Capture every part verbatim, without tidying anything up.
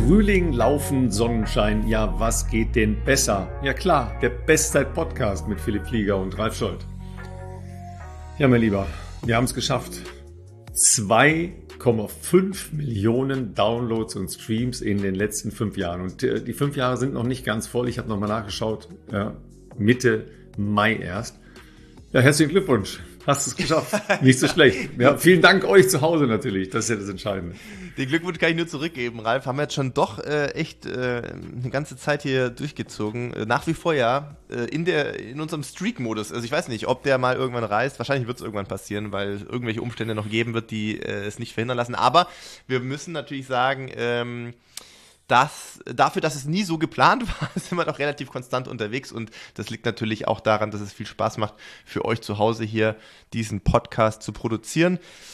Frühling, Laufen, Sonnenschein, ja, was geht denn besser? Ja klar, der Bestzeit-Podcast mit Philipp Flieger und Ralf Scholz. Ja, mein Lieber, wir haben es geschafft. zwei Komma fünf Millionen Downloads und Streams in den letzten fünf Jahren. Und äh, die fünf Jahre sind noch nicht ganz voll. Ich habe nochmal nachgeschaut, ja, Mitte Mai erst. Ja, herzlichen Glückwunsch. Hast es geschafft. Nicht so schlecht. Ja, vielen Dank euch zu Hause natürlich. Das ist ja das Entscheidende. Den Glückwunsch kann ich nur zurückgeben, Ralf. Haben wir jetzt schon doch äh, echt äh, eine ganze Zeit hier durchgezogen. Äh, nach wie vor ja äh, in der in unserem Streak-Modus. Also ich weiß nicht, ob der mal irgendwann reißt. Wahrscheinlich wird es irgendwann passieren, weil es irgendwelche Umstände noch geben wird, die äh, es nicht verhindern lassen. Aber wir müssen natürlich sagen, ähm, Das, dafür, dass es nie so geplant war, sind wir doch relativ konstant unterwegs und das liegt natürlich auch daran, dass es viel Spaß macht, für euch zu Hause hier diesen Podcast zu produzieren.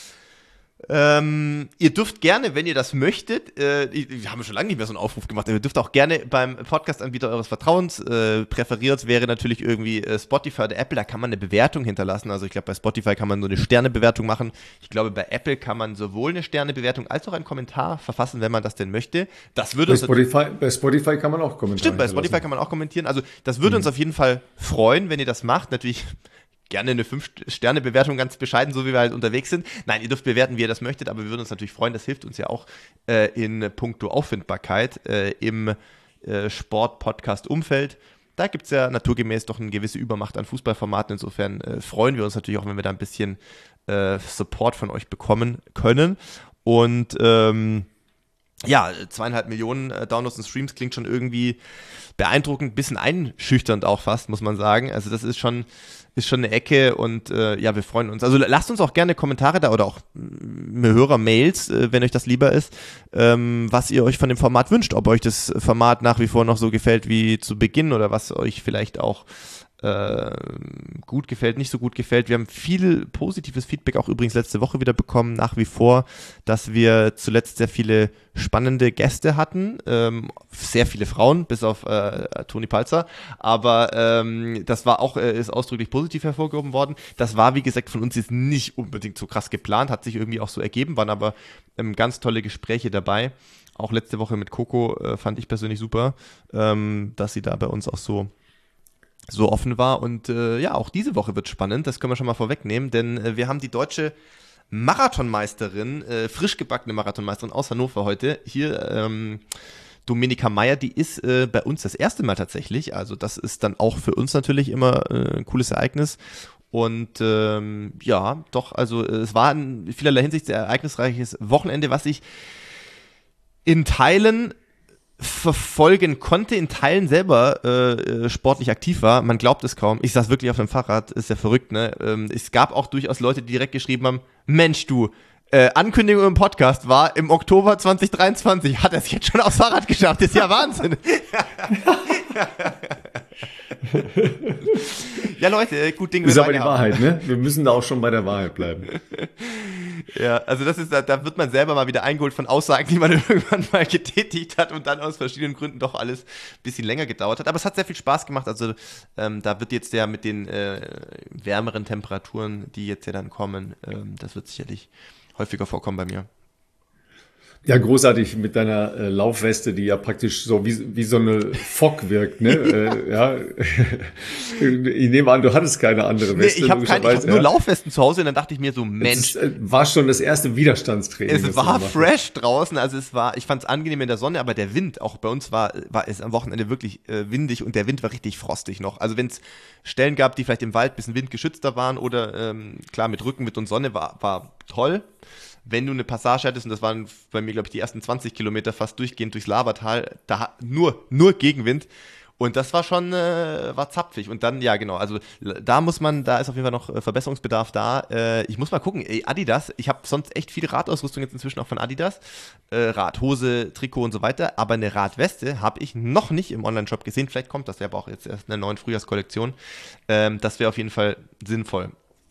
Ähm, ihr dürft gerne, wenn ihr das möchtet, äh, wir haben schon lange nicht mehr so einen Aufruf gemacht, aber ihr dürft auch gerne beim Podcast-Anbieter eures Vertrauens, äh, präferiert wäre natürlich irgendwie äh, Spotify oder Apple, da kann man eine Bewertung hinterlassen, also ich glaube bei Spotify kann man nur eine Sternebewertung machen, ich glaube bei Apple kann man sowohl eine Sternebewertung als auch einen Kommentar verfassen, wenn man das denn möchte. Das würde bei, Spotify, bei Spotify kann man auch kommentieren. Stimmt, bei Spotify kann man auch kommentieren, also das würde mhm. uns auf jeden Fall freuen, wenn ihr das macht, natürlich gerne eine fünf Sterne Bewertung, ganz bescheiden, so wie wir halt unterwegs sind. Nein, ihr dürft bewerten, wie ihr das möchtet, aber wir würden uns natürlich freuen, das hilft uns ja auch äh, in puncto Auffindbarkeit äh, im äh, Sport-Podcast-Umfeld. Da gibt es ja naturgemäß doch eine gewisse Übermacht an Fußballformaten, insofern äh, freuen wir uns natürlich auch, wenn wir da ein bisschen äh, Support von euch bekommen können. Und ähm, ja, zweieinhalb Millionen äh, Downloads und Streams klingt schon irgendwie beeindruckend, bisschen einschüchternd auch fast, muss man sagen. Also das ist schon ist schon eine Ecke und äh, ja, wir freuen uns. Also lasst uns auch gerne Kommentare da oder auch äh, Hörer-Mails, äh, wenn euch das lieber ist, ähm, was ihr euch von dem Format wünscht. Ob euch das Format nach wie vor noch so gefällt wie zu Beginn oder was euch vielleicht auch äh, gut gefällt, nicht so gut gefällt. Wir haben viel positives Feedback auch übrigens letzte Woche wieder bekommen, nach wie vor, dass wir zuletzt sehr viele spannende Gäste hatten, ähm, sehr viele Frauen, bis auf äh, Toni Palzer, aber ähm, das war auch, äh, ist ausdrücklich positiv hervorgehoben worden. Das war, wie gesagt, von uns jetzt nicht unbedingt so krass geplant, hat sich irgendwie auch so ergeben, waren aber ähm, ganz tolle Gespräche dabei. Auch letzte Woche mit Coco äh, fand ich persönlich super, ähm, dass sie da bei uns auch so so offen war und äh, ja, auch diese Woche wird spannend, das können wir schon mal vorwegnehmen, denn äh, wir haben die deutsche Marathonmeisterin, äh, frisch gebackene Marathonmeisterin aus Hannover heute, hier ähm, Dominika Meier, die ist äh, bei uns das erste Mal tatsächlich, also das ist dann auch für uns natürlich immer äh, ein cooles Ereignis und ähm, ja, doch, also äh, es war in vielerlei Hinsicht sehr ereignisreiches Wochenende, was ich in Teilen verfolgen konnte, in Teilen selber äh, sportlich aktiv war. Man glaubt es kaum. Ich saß wirklich auf dem Fahrrad, ist ja verrückt, ne? Ähm, es gab auch durchaus Leute, die direkt geschrieben haben, Mensch du, äh, Ankündigung im Podcast war im Oktober zwanzig dreiundzwanzig, hat er es jetzt schon aufs Fahrrad geschafft, ist ja Wahnsinn. Ja Leute, gut Ding. Ist aber die Wahrheit, ne? Wir müssen da auch schon bei der Wahrheit bleiben. Ja, also das ist, da wird man selber mal wieder eingeholt von Aussagen, die man irgendwann mal getätigt hat und dann aus verschiedenen Gründen doch alles ein bisschen länger gedauert hat. Aber es hat sehr viel Spaß gemacht. Also ähm, da wird jetzt ja mit den äh, wärmeren Temperaturen, die jetzt ja dann kommen, ähm, das wird sicherlich häufiger vorkommen bei mir. Ja, großartig mit deiner äh, Laufweste, die ja praktisch so wie, wie so eine Fock wirkt, ne? äh, ja. Ich nehme an, du hattest keine andere Weste. Nee, ich habe hab nur ja. Laufwesten zu Hause und dann dachte ich mir so, Mensch. Es war schon das erste Widerstandstraining. Es war fresh draußen, also es war, ich fand es angenehm in der Sonne, aber der Wind, auch bei uns war, war es am Wochenende wirklich äh, windig und der Wind war richtig frostig noch. Also wenn es Stellen gab, die vielleicht im Wald ein bisschen windgeschützter waren oder ähm, klar mit Rückenwind und Sonne, war, war toll. Wenn du eine Passage hattest, und das waren bei mir, glaube ich, die ersten zwanzig Kilometer fast durchgehend durchs Labertal, da nur, nur Gegenwind. Und das war schon, äh, war zapfig. Und dann, ja, genau, also da muss man, da ist auf jeden Fall noch Verbesserungsbedarf da. Äh, ich muss mal gucken, ey, Adidas, ich habe sonst echt viele Radausrüstung jetzt inzwischen auch von Adidas. Äh, Radhose, Trikot und so weiter. Aber eine Radweste habe ich noch nicht im Onlineshop gesehen. Vielleicht kommt das ja aber auch jetzt erst in der neuen Frühjahrskollektion. Ähm, das wäre auf jeden Fall sinnvoll.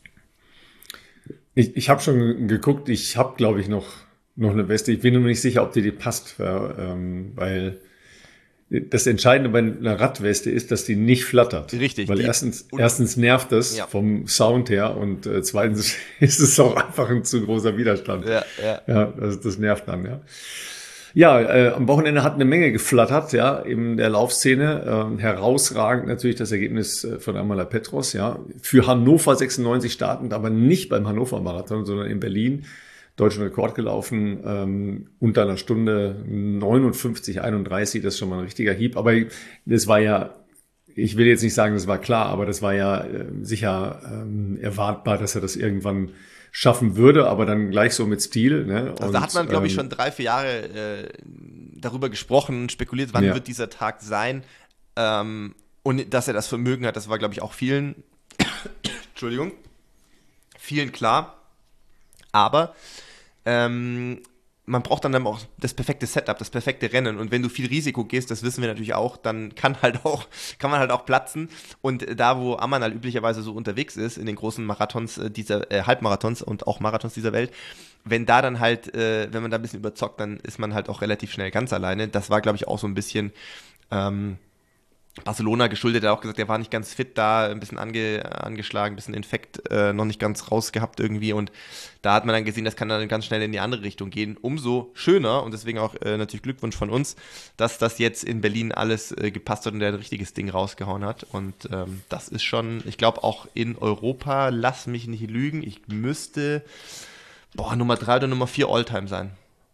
Ich, ich habe schon geguckt, ich habe, glaube ich, noch, noch eine Weste. Ich bin nur nicht sicher, ob dir die passt, ähm, weil das Entscheidende bei einer Radweste ist, dass die nicht flattert. Richtig. Weil erstens, erstens nervt das ja. vom Sound her und äh, zweitens ist es auch einfach ein zu großer Widerstand. Ja, ja. Ja, das, das nervt dann, ja. Ja, äh, am Wochenende hat eine Menge geflattert, ja, in der Laufszene. Äh, herausragend natürlich das Ergebnis äh, von Amala Petros, ja. Für Hannover sechsundneunzig startend, aber nicht beim Hannover Marathon, sondern in Berlin. Deutschen Rekord gelaufen, ähm, unter einer Stunde neunundfünfzig einunddreißig, das ist schon mal ein richtiger Hieb. Aber das war ja, ich will jetzt nicht sagen, das war klar, aber das war ja äh, sicher ähm, erwartbar, dass er das irgendwann schaffen würde, aber dann gleich so mit Stil. Ne? Also und, da hat man, glaube ich, ähm, schon drei, vier Jahre äh, darüber gesprochen, spekuliert, wann ja. wird dieser Tag sein. Ähm, und dass er das Vermögen hat, das war, glaube ich, auch vielen, Entschuldigung, vielen klar. Aber ähm, man braucht dann auch das perfekte Setup, das perfekte Rennen. Und wenn du viel Risiko gehst, das wissen wir natürlich auch, dann kann halt auch, kann man halt auch platzen. Und da, wo Amanal üblicherweise so unterwegs ist, in den großen Marathons dieser, äh, Halbmarathons und auch Marathons dieser Welt, wenn da dann halt, äh, wenn man da ein bisschen überzockt, dann ist man halt auch relativ schnell ganz alleine. Das war, glaube ich, auch so ein bisschen ähm, Barcelona geschuldet. Er hat auch gesagt, er war nicht ganz fit da, ein bisschen ange, angeschlagen, ein bisschen Infekt äh, noch nicht ganz raus gehabt irgendwie, und da hat man dann gesehen, das kann dann ganz schnell in die andere Richtung gehen. Umso schöner, und deswegen auch äh, natürlich Glückwunsch von uns, dass das jetzt in Berlin alles äh, gepasst hat und der ein richtiges Ding rausgehauen hat, und ähm, das ist schon, ich glaube auch in Europa, lass mich nicht lügen, ich müsste boah, Nummer drei oder Nummer vier Alltime sein.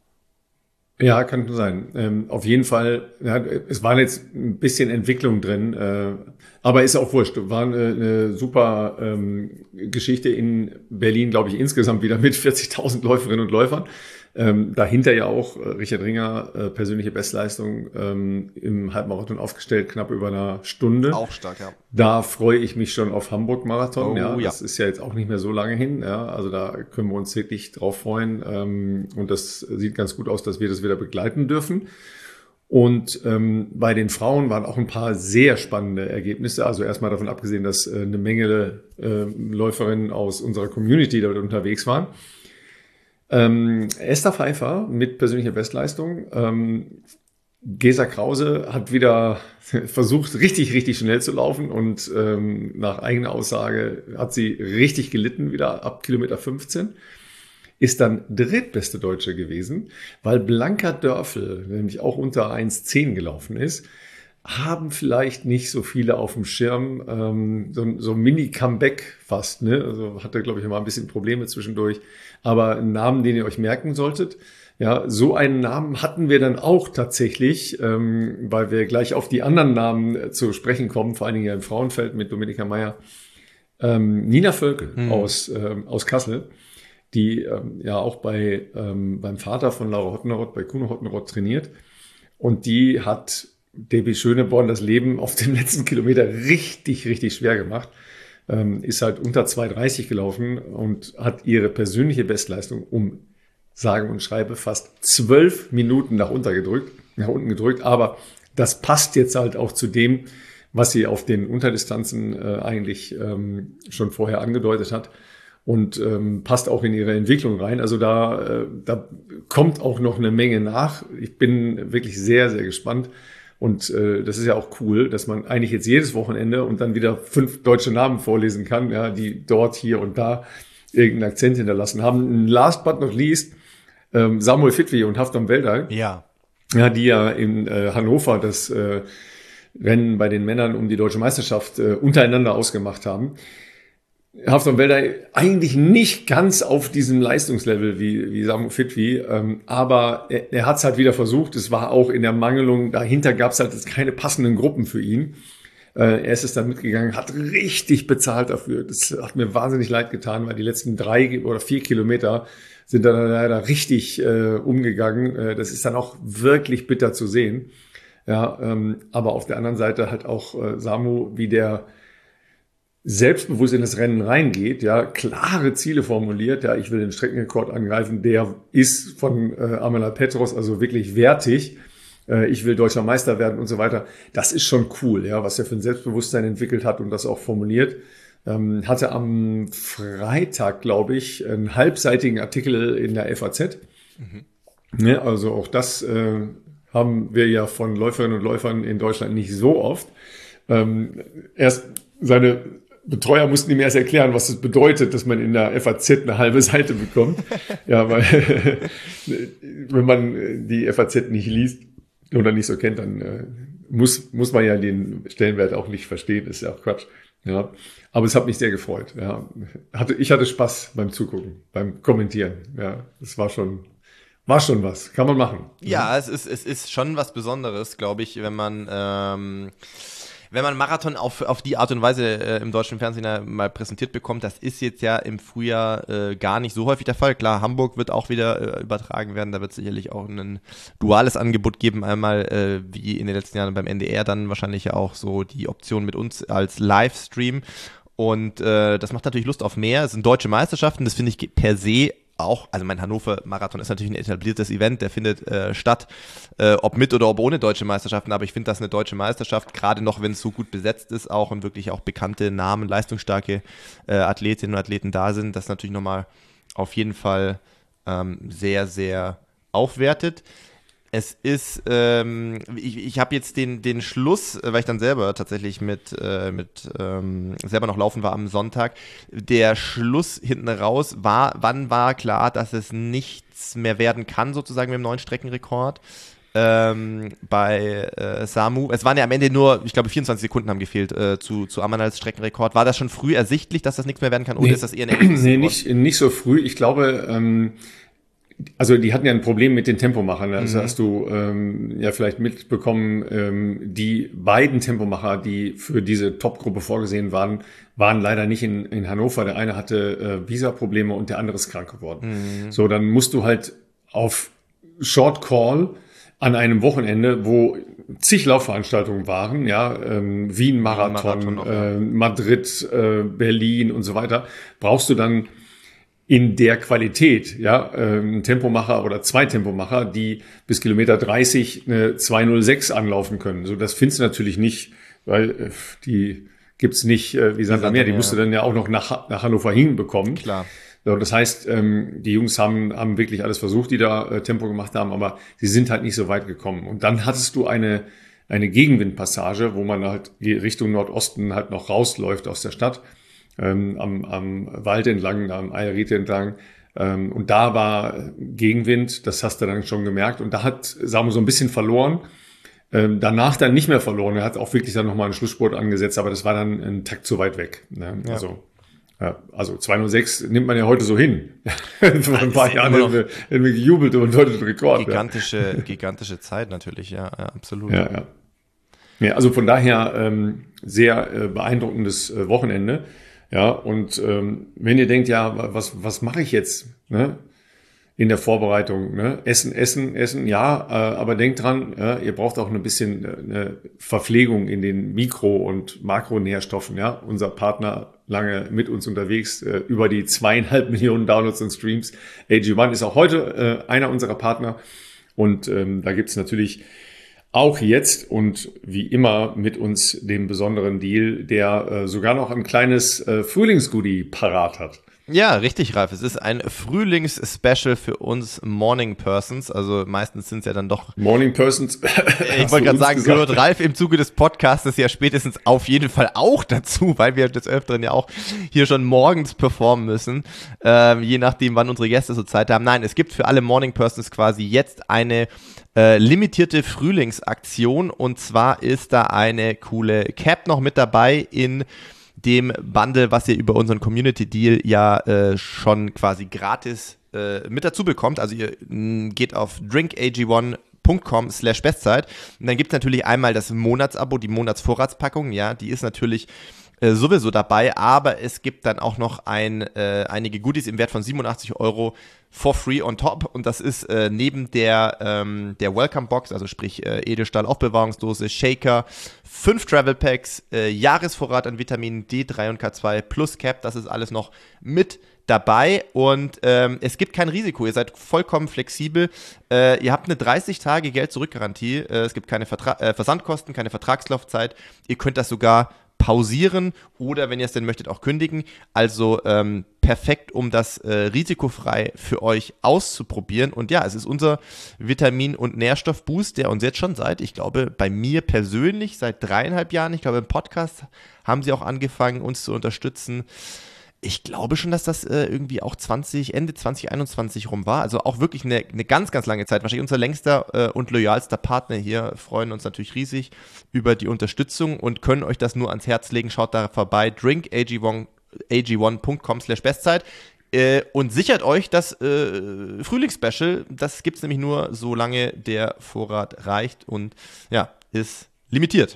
Ja, kann sein. Ähm, auf jeden Fall, ja, es war jetzt ein bisschen Entwicklung drin, äh, aber ist auch wurscht. War eine, eine super ähm, Geschichte in Berlin, glaube ich, insgesamt wieder mit vierzigtausend Läuferinnen und Läufern. Ähm, dahinter ja auch äh, Richard Ringer, äh, persönliche Bestleistung ähm, im Halbmarathon aufgestellt, knapp über einer Stunde. Auch stark, ja. Da freue ich mich schon auf Hamburg-Marathon. Oh, ja, ja. das ist ja jetzt auch nicht mehr so lange hin. Ja, also da können wir uns wirklich drauf freuen. Ähm, und das sieht ganz gut aus, dass wir das wieder begleiten dürfen. Und ähm, bei den Frauen waren auch ein paar sehr spannende Ergebnisse. Also erstmal davon abgesehen, dass äh, eine Menge äh, Läuferinnen aus unserer Community dort unterwegs waren. Ähm, Esther Pfeiffer mit persönlicher Bestleistung. Ähm, Gesa Krause hat wieder versucht, richtig, richtig schnell zu laufen, und ähm, nach eigener Aussage hat sie richtig gelitten wieder ab Kilometer fünfzehn. Ist dann drittbeste Deutsche gewesen, weil Blanka Dörfel nämlich auch unter eins zehn gelaufen ist. Haben vielleicht nicht so viele auf dem Schirm, ähm, so, so ein Mini-Comeback fast, ne? Also hatte, glaube ich, immer ein bisschen Probleme zwischendurch. Aber ein Namen, den ihr euch merken solltet. Ja, so einen Namen hatten wir dann auch tatsächlich, ähm, weil wir gleich auf die anderen Namen äh, zu sprechen kommen, vor allen Dingen ja im Frauenfeld mit Dominika Meier. Ähm, Nina Völkel mhm. aus, ähm, aus Kassel, die ähm, ja auch bei ähm, beim Vater von Laura Hottenrott, bei Kuno Hottenrott trainiert. Und die hat Debbie Schöneborn das Leben auf dem letzten Kilometer richtig, richtig schwer gemacht. Ähm, ist halt unter zwei dreißig gelaufen und hat ihre persönliche Bestleistung um sage und schreibe fast zwölf Minuten nach unten gedrückt, nach unten gedrückt. Aber das passt jetzt halt auch zu dem, was sie auf den Unterdistanzen äh, eigentlich ähm, schon vorher angedeutet hat. Und ähm, passt auch in ihre Entwicklung rein. Also da, äh, da kommt auch noch eine Menge nach. Ich bin wirklich sehr, sehr gespannt. Und äh, das ist ja auch cool, dass man eigentlich jetzt jedes Wochenende und dann wieder fünf deutsche Namen vorlesen kann, ja, die dort, hier und da irgendeinen Akzent hinterlassen haben. Last but not least, ähm, Samuel Fitwi und Haftam Welday. Ja. Ja, die ja in äh, Hannover das äh, Rennen bei den Männern um die deutsche Meisterschaft äh, untereinander ausgemacht haben. Haftam Welday eigentlich nicht ganz auf diesem Leistungslevel wie, wie Samu Fitwi, ähm, aber er, er hat es halt wieder versucht. Es war auch in der Mangelung, dahinter gab es halt jetzt keine passenden Gruppen für ihn. Äh, er ist es dann mitgegangen, hat richtig bezahlt dafür. Das hat mir wahnsinnig leid getan, weil die letzten drei oder vier Kilometer sind dann leider richtig äh, umgegangen. Äh, das ist dann auch wirklich bitter zu sehen. Ja, ähm, aber auf der anderen Seite halt auch äh, Samu, wie der selbstbewusst in das Rennen reingeht, ja, klare Ziele formuliert, ja, ich will den Streckenrekord angreifen, der ist von äh, Amala Petros also wirklich wertig, äh, ich will deutscher Meister werden und so weiter. Das ist schon cool, ja, was er für ein Selbstbewusstsein entwickelt hat und das auch formuliert. Ähm, hatte am Freitag, glaube ich, einen halbseitigen Artikel in der F A Z. Mhm. Ja, also auch das äh, haben wir ja von Läuferinnen und Läufern in Deutschland nicht so oft. Ähm, erst seine Betreuer mussten ihm erst erklären, was es bedeutet, dass man in der F A Z eine halbe Seite bekommt. Ja, weil wenn man die F A Z nicht liest oder nicht so kennt, dann äh, muss muss man ja den Stellenwert auch nicht verstehen. Ist ja auch Quatsch. Ja, aber es hat mich sehr gefreut. Ja, hatte ich hatte Spaß beim Zugucken, beim Kommentieren. Ja, es war schon war schon was. Kann man machen. Ja, ja. es ist es ist schon was Besonderes, glaube ich, wenn man ähm Wenn man Marathon auf, auf die Art und Weise äh, im deutschen Fernsehen ja mal präsentiert bekommt, das ist jetzt ja im Frühjahr äh, gar nicht so häufig der Fall. Klar, Hamburg wird auch wieder äh, übertragen werden, da wird es sicherlich auch ein duales Angebot geben, einmal äh, wie in den letzten Jahren beim N D R, dann wahrscheinlich ja auch so die Option mit uns als Livestream. Und äh, das macht natürlich Lust auf mehr. Es sind deutsche Meisterschaften, das finde ich per se auch, also mein Hannover-Marathon ist natürlich ein etabliertes Event, der findet äh, statt, äh, ob mit oder ob ohne deutsche Meisterschaften, aber ich finde das eine deutsche Meisterschaft, gerade noch, wenn es so gut besetzt ist auch und wirklich auch bekannte Namen, leistungsstarke äh, Athletinnen und Athleten da sind, das natürlich nochmal auf jeden Fall ähm, sehr, sehr aufwertet. Es ist, ähm, ich, ich habe jetzt den, den Schluss, weil ich dann selber tatsächlich mit, äh, mit ähm, selber noch laufen war am Sonntag, der Schluss hinten raus war, wann war klar, dass es nichts mehr werden kann, sozusagen mit dem neuen Streckenrekord ähm, bei äh, Samu. Es waren ja am Ende nur, ich glaube, vierundzwanzig Sekunden haben gefehlt äh, zu, zu Amanals Streckenrekord. War das schon früh ersichtlich, dass das nichts mehr werden kann, oder nee, ist das eher ein Ergebnis? Nee, nicht, nicht so früh. Ich glaube, ähm, also die hatten ja ein Problem mit den Tempomachern. Das mhm. hast du ähm, ja vielleicht mitbekommen. Ähm, die beiden Tempomacher, die für diese Top-Gruppe vorgesehen waren, waren leider nicht in, in Hannover. Der eine hatte äh, Visa-Probleme und der andere ist krank geworden. Mhm. So, dann musst du halt auf Short Call an einem Wochenende, wo zig Laufveranstaltungen waren, ja, ähm, Wien-Marathon, Marathon, äh, Madrid, äh, Berlin und so weiter, brauchst du dann in der Qualität, ja, ein Tempomacher oder zwei Tempomacher, die bis Kilometer dreißig eine zwei null sechs anlaufen können. So, das findest du natürlich nicht, weil die gibt's nicht wie Sand am Meer. Die musst du dann ja auch noch nach, nach Hannover hinbekommen. Klar. So, das heißt, die Jungs haben, haben wirklich alles versucht, die da Tempo gemacht haben, aber sie sind halt nicht so weit gekommen. Und dann hattest du eine, eine Gegenwindpassage, wo man halt Richtung Nordosten halt noch rausläuft aus der Stadt. Ähm, am, am Wald entlang, am Eilried entlang. Ähm, und da war Gegenwind, das hast du dann schon gemerkt. Und da hat Samu so ein bisschen verloren. Ähm, danach dann nicht mehr verloren. Er hat auch wirklich dann nochmal einen Schlussspurt angesetzt, aber das war dann ein Takt zu weit weg. Ne? Ja. Also, ja, also zwei null sechs nimmt man ja heute so hin. Vor ein paar Jahren hätten wir, hätten wir gejubelt und heute den Rekord. Gigantische, ja. gigantische Zeit natürlich, ja, ja absolut. Ja, ja. Ja, also von daher ähm, sehr äh, beeindruckendes äh, Wochenende. Ja, und ähm, wenn ihr denkt, ja, was was mache ich jetzt, ne, in der Vorbereitung, ne, Essen, Essen, Essen, ja, äh, aber denkt dran, ja, ihr braucht auch ein bisschen äh, eine Verpflegung in den Mikro- und Makronährstoffen, ja, unser Partner lange mit uns unterwegs, äh, über die zweieinhalb Millionen Downloads und Streams, A G eins ist auch heute äh, einer unserer Partner und ähm, da gibt's natürlich auch jetzt und wie immer mit uns den besonderen Deal, der äh, sogar noch ein kleines äh, Frühlingsgoodie parat hat. Ja, richtig, Ralf. Es ist ein Frühlings-Special für uns Morning Persons. Also meistens sind es ja dann doch... Morning Persons. Ich wollte gerade sagen, gehört Ralf im Zuge des Podcasts ja spätestens auf jeden Fall auch dazu, weil wir des Öfteren ja auch hier schon morgens performen müssen, äh, je nachdem, wann unsere Gäste so Zeit haben. Nein, es gibt für alle Morning Persons quasi jetzt eine äh, limitierte Frühlingsaktion und zwar ist da eine coole Cap noch mit dabei in dem Bundle, was ihr über unseren Community Deal ja äh, schon quasi gratis äh, mit dazu bekommt. Also ihr mh, geht auf drink a g one punkt com slash bestzeit und dann gibt es natürlich einmal das Monatsabo, die Monatsvorratspackung, ja, die ist natürlich äh, sowieso dabei, aber es gibt dann auch noch ein, äh, einige Goodies im Wert von siebenundachtzig Euro for free on top und das ist äh, neben der, ähm, der Welcome Box, also sprich äh, Edelstahl Aufbewahrungsdose, Shaker, fünf Travel Packs, äh, Jahresvorrat an Vitaminen D drei und K zwei plus Cap, das ist alles noch mit dabei und ähm, es gibt kein Risiko, ihr seid vollkommen flexibel, äh, ihr habt eine dreißig Tage Geld-Zurück-Garantie, äh, es gibt keine Vertra- äh, Versandkosten, keine Vertragslaufzeit, ihr könnt das sogar pausieren oder, wenn ihr es denn möchtet, auch kündigen. Also ähm, perfekt, um das äh, risikofrei für euch auszuprobieren. Und ja, es ist unser Vitamin- und Nährstoffboost, der uns jetzt schon seit, ich glaube, bei mir persönlich seit dreieinhalb Jahren, ich glaube, im Podcast haben sie auch angefangen, uns zu unterstützen. Ich glaube schon, dass das äh, irgendwie auch zwanzig, Ende zwanzig einundzwanzig rum war. Also auch wirklich eine, eine ganz, ganz lange Zeit. Wahrscheinlich unser längster äh, und loyalster Partner hier. Freuen uns natürlich riesig über die Unterstützung und können euch das nur ans Herz legen. Schaut da vorbei. drink a g one punkt com slash bestzeit äh, und sichert euch das äh, Frühlingsspecial. Das gibt's nämlich nur, solange der Vorrat reicht und ja, ist limitiert.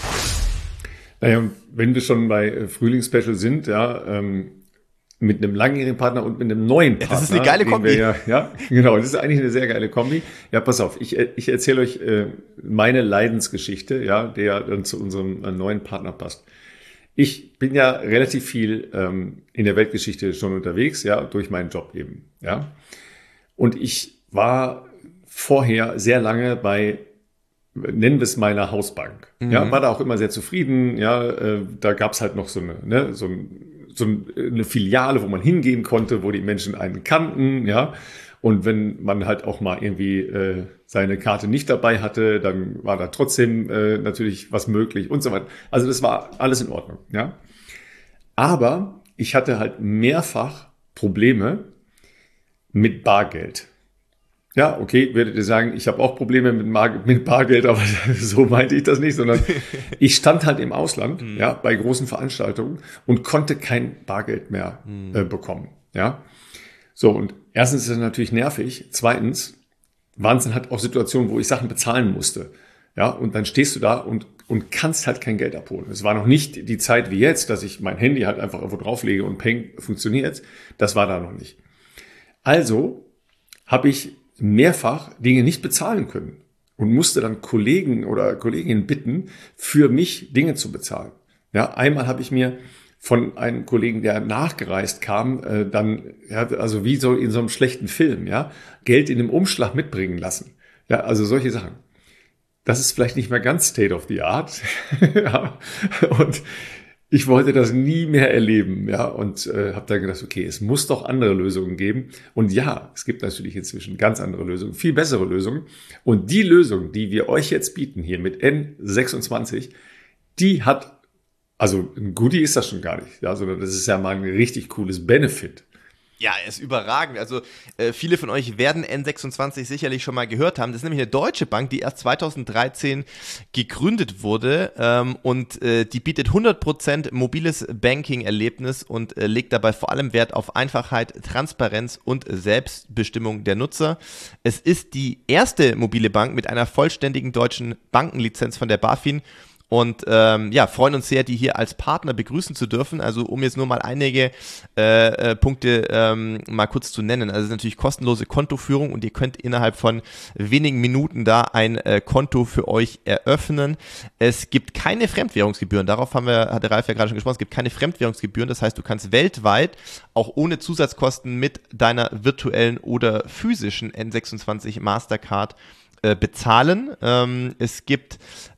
Naja, und wenn wir schon bei äh, Frühlingsspecial sind, ja, ähm, mit einem langjährigen Partner und mit einem neuen Partner. Ja, das ist eine geile Kombi. Ja, ja, genau, das ist eigentlich eine sehr geile Kombi. Ja, pass auf, ich, ich erzähle euch äh, meine Leidensgeschichte, ja, der dann zu unserem äh, neuen Partner passt. Ich bin ja relativ viel ähm, in der Weltgeschichte schon unterwegs, ja, durch meinen Job eben, ja. Und ich war vorher sehr lange bei, nennen wir es, meiner Hausbank. Mhm. Ja, war da auch immer sehr zufrieden. Ja, äh, da gab's halt noch so eine, ne, so, ein, so eine Filiale, wo man hingehen konnte, wo die Menschen einen kannten. Ja, und wenn man halt auch mal irgendwie äh, seine Karte nicht dabei hatte, dann war da trotzdem äh, natürlich was möglich und so weiter. Also das war alles in Ordnung. Ja, aber ich hatte halt mehrfach Probleme mit Bargeld. Ja, okay, werdet ihr sagen, ich habe auch Probleme mit, Mar- mit Bargeld, aber so meinte ich das nicht, sondern ich stand halt im Ausland, mhm. ja, bei großen Veranstaltungen und konnte kein Bargeld mehr mhm. äh, bekommen, ja. So, und erstens ist das natürlich nervig, zweitens waren es dann halt auch Situationen, wo ich Sachen bezahlen musste, ja, und dann stehst du da und und kannst halt kein Geld abholen. Es war noch nicht die Zeit wie jetzt, dass ich mein Handy halt einfach irgendwo drauflege und peng, funktioniert. Das war da noch nicht. Also habe ich mehrfach Dinge nicht bezahlen können und musste dann Kollegen oder Kolleginnen bitten, für mich Dinge zu bezahlen. Ja, einmal habe ich mir von einem Kollegen, der nachgereist kam, äh, dann, ja, also wie so in so einem schlechten Film, ja, Geld in dem Umschlag mitbringen lassen. Ja, also solche Sachen. Das ist vielleicht nicht mehr ganz State of the Art. Ja, und ich wollte das nie mehr erleben, ja, und äh, habe dann gedacht, okay, es muss doch andere Lösungen geben. Und ja, es gibt natürlich inzwischen ganz andere Lösungen, viel bessere Lösungen. Und die Lösung, die wir euch jetzt bieten hier mit N sechsundzwanzig, die hat, also ein Goodie ist das schon gar nicht, ja, sondern das ist ja mal ein richtig cooles Benefit. Ja, er ist überragend. Also äh, viele von euch werden N sechsundzwanzig sicherlich schon mal gehört haben. Das ist nämlich eine deutsche Bank, die erst zweitausenddreizehn gegründet wurde ähm, und äh, die bietet hundert Prozent mobiles Banking-Erlebnis und äh, legt dabei vor allem Wert auf Einfachheit, Transparenz und Selbstbestimmung der Nutzer. Es ist die erste mobile Bank mit einer vollständigen deutschen Bankenlizenz von der BaFin. Und ähm, ja, freuen uns sehr, die hier als Partner begrüßen zu dürfen. Also um jetzt nur mal einige äh, äh, Punkte ähm, mal kurz zu nennen. Also es ist natürlich kostenlose Kontoführung und ihr könnt innerhalb von wenigen Minuten da ein äh, Konto für euch eröffnen. Es gibt keine Fremdwährungsgebühren. Darauf haben wir, hat der Ralf ja gerade schon gesprochen. Es gibt keine Fremdwährungsgebühren. Das heißt, du kannst weltweit auch ohne Zusatzkosten mit deiner virtuellen oder physischen N sechsundzwanzig Mastercard äh, bezahlen. Ähm, es gibt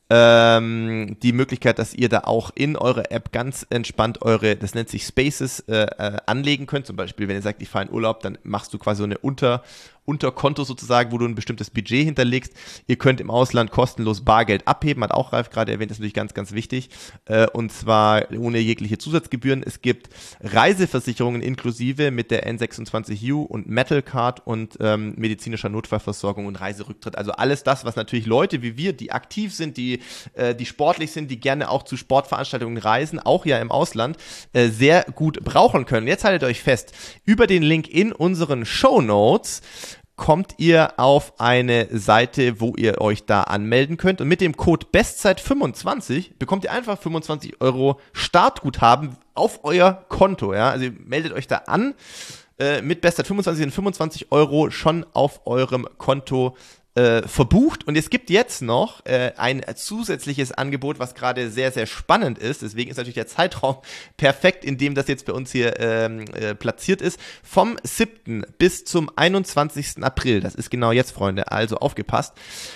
Ähm, die Möglichkeit, dass ihr da auch in eurer App ganz entspannt eure, das nennt sich Spaces, äh, äh, anlegen könnt. Zum Beispiel, wenn ihr sagt, ich fahre in Urlaub, dann machst du quasi so eine Unter- Unterkonto sozusagen, wo du ein bestimmtes Budget hinterlegst. Ihr könnt im Ausland kostenlos Bargeld abheben, hat auch Ralf gerade erwähnt, ist natürlich ganz, ganz wichtig. Äh, und zwar ohne jegliche Zusatzgebühren. Es gibt Reiseversicherungen inklusive mit der N sechsundzwanzig U und Metal Card und ähm, medizinischer Notfallversorgung und Reiserücktritt. Also alles das, was natürlich Leute wie wir, die aktiv sind, die, äh, die sportlich sind, die gerne auch zu Sportveranstaltungen reisen, auch ja im Ausland, äh, sehr gut brauchen können. Jetzt haltet euch fest, über den Link in unseren Shownotes kommt ihr auf eine Seite, wo ihr euch da anmelden könnt und mit dem Code Bestzeit fünfundzwanzig bekommt ihr einfach fünfundzwanzig Euro Startguthaben auf euer Konto, ja, also ihr meldet euch da an, äh, mit Bestzeit fünfundzwanzig sind fünfundzwanzig Euro schon auf eurem Konto Äh, verbucht und es gibt jetzt noch äh, ein zusätzliches Angebot, was gerade sehr, sehr spannend ist. Deswegen ist natürlich der Zeitraum perfekt, in dem das jetzt bei uns hier ähm, äh, platziert ist. Vom siebten bis zum einundzwanzigsten April, das ist genau jetzt, Freunde, also aufgepasst,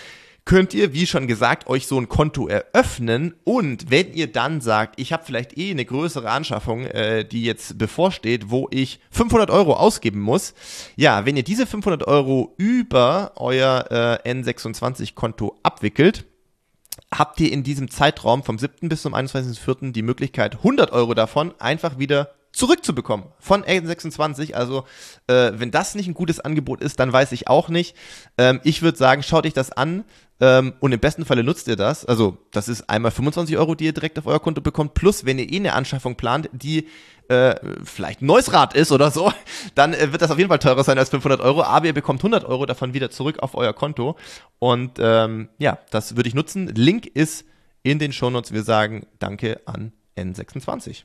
könnt ihr, wie schon gesagt, euch so ein Konto eröffnen. Und wenn ihr dann sagt, ich habe vielleicht eh eine größere Anschaffung, äh, die jetzt bevorsteht, wo ich fünfhundert Euro ausgeben muss, ja, wenn ihr diese fünfhundert Euro über euer äh, N sechsundzwanzig-Konto abwickelt, habt ihr in diesem Zeitraum vom siebten bis zum einundzwanzigsten vierten die Möglichkeit, hundert Euro davon einfach wieder zurückzubekommen von N sechsundzwanzig. Also äh, wenn das nicht ein gutes Angebot ist, dann weiß ich auch nicht. Ähm, ich würde sagen, schaut euch das an ähm, und im besten Falle nutzt ihr das. Also das ist einmal fünfundzwanzig Euro, die ihr direkt auf euer Konto bekommt, plus wenn ihr eh eine Anschaffung plant, die äh, vielleicht ein neues Rad ist oder so, dann äh, wird das auf jeden Fall teurer sein als fünfhundert Euro, aber ihr bekommt hundert Euro davon wieder zurück auf euer Konto und ähm, ja, das würde ich nutzen. Link ist in den Shownotes. Wir sagen Danke an N sechsundzwanzig.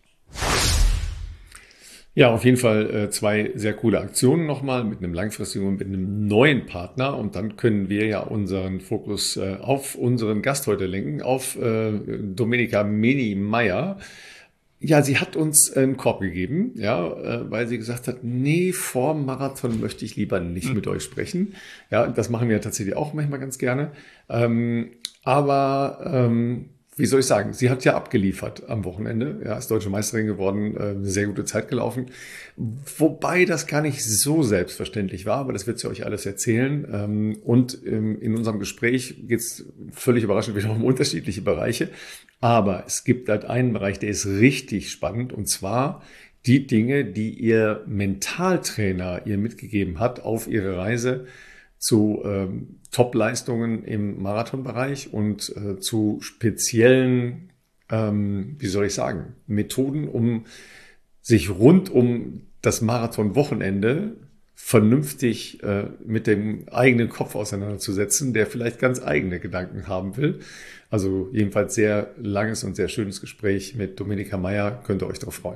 Ja, auf jeden Fall äh, zwei sehr coole Aktionen nochmal mit einem langfristigen und mit einem neuen Partner. Und dann können wir ja unseren Fokus äh, auf unseren Gast heute lenken, auf äh, Domenica Meni-Meyer. Ja, sie hat uns einen Korb gegeben, ja, äh, weil sie gesagt hat, nee, vor dem Marathon möchte ich lieber nicht mhm. mit euch sprechen. Ja, das machen wir tatsächlich auch manchmal ganz gerne. Ähm, aber ähm, wie soll ich sagen, sie hat ja abgeliefert am Wochenende, ja, ist deutsche Meisterin geworden, eine sehr gute Zeit gelaufen, wobei das gar nicht so selbstverständlich war, aber das wird sie euch alles erzählen und in unserem Gespräch geht es völlig überraschend wieder um unterschiedliche Bereiche, aber es gibt halt einen Bereich, der ist richtig spannend und zwar die Dinge, die ihr Mentaltrainer ihr mitgegeben hat auf ihre Reise zu ähm, Top-Leistungen im Marathonbereich und äh, zu speziellen, ähm, wie soll ich sagen, Methoden, um sich rund um das Marathon-Wochenende vernünftig äh, mit dem eigenen Kopf auseinanderzusetzen, der vielleicht ganz eigene Gedanken haben will. Also jedenfalls sehr langes und sehr schönes Gespräch mit Domenica Meyer. Könnt ihr euch darauf freuen.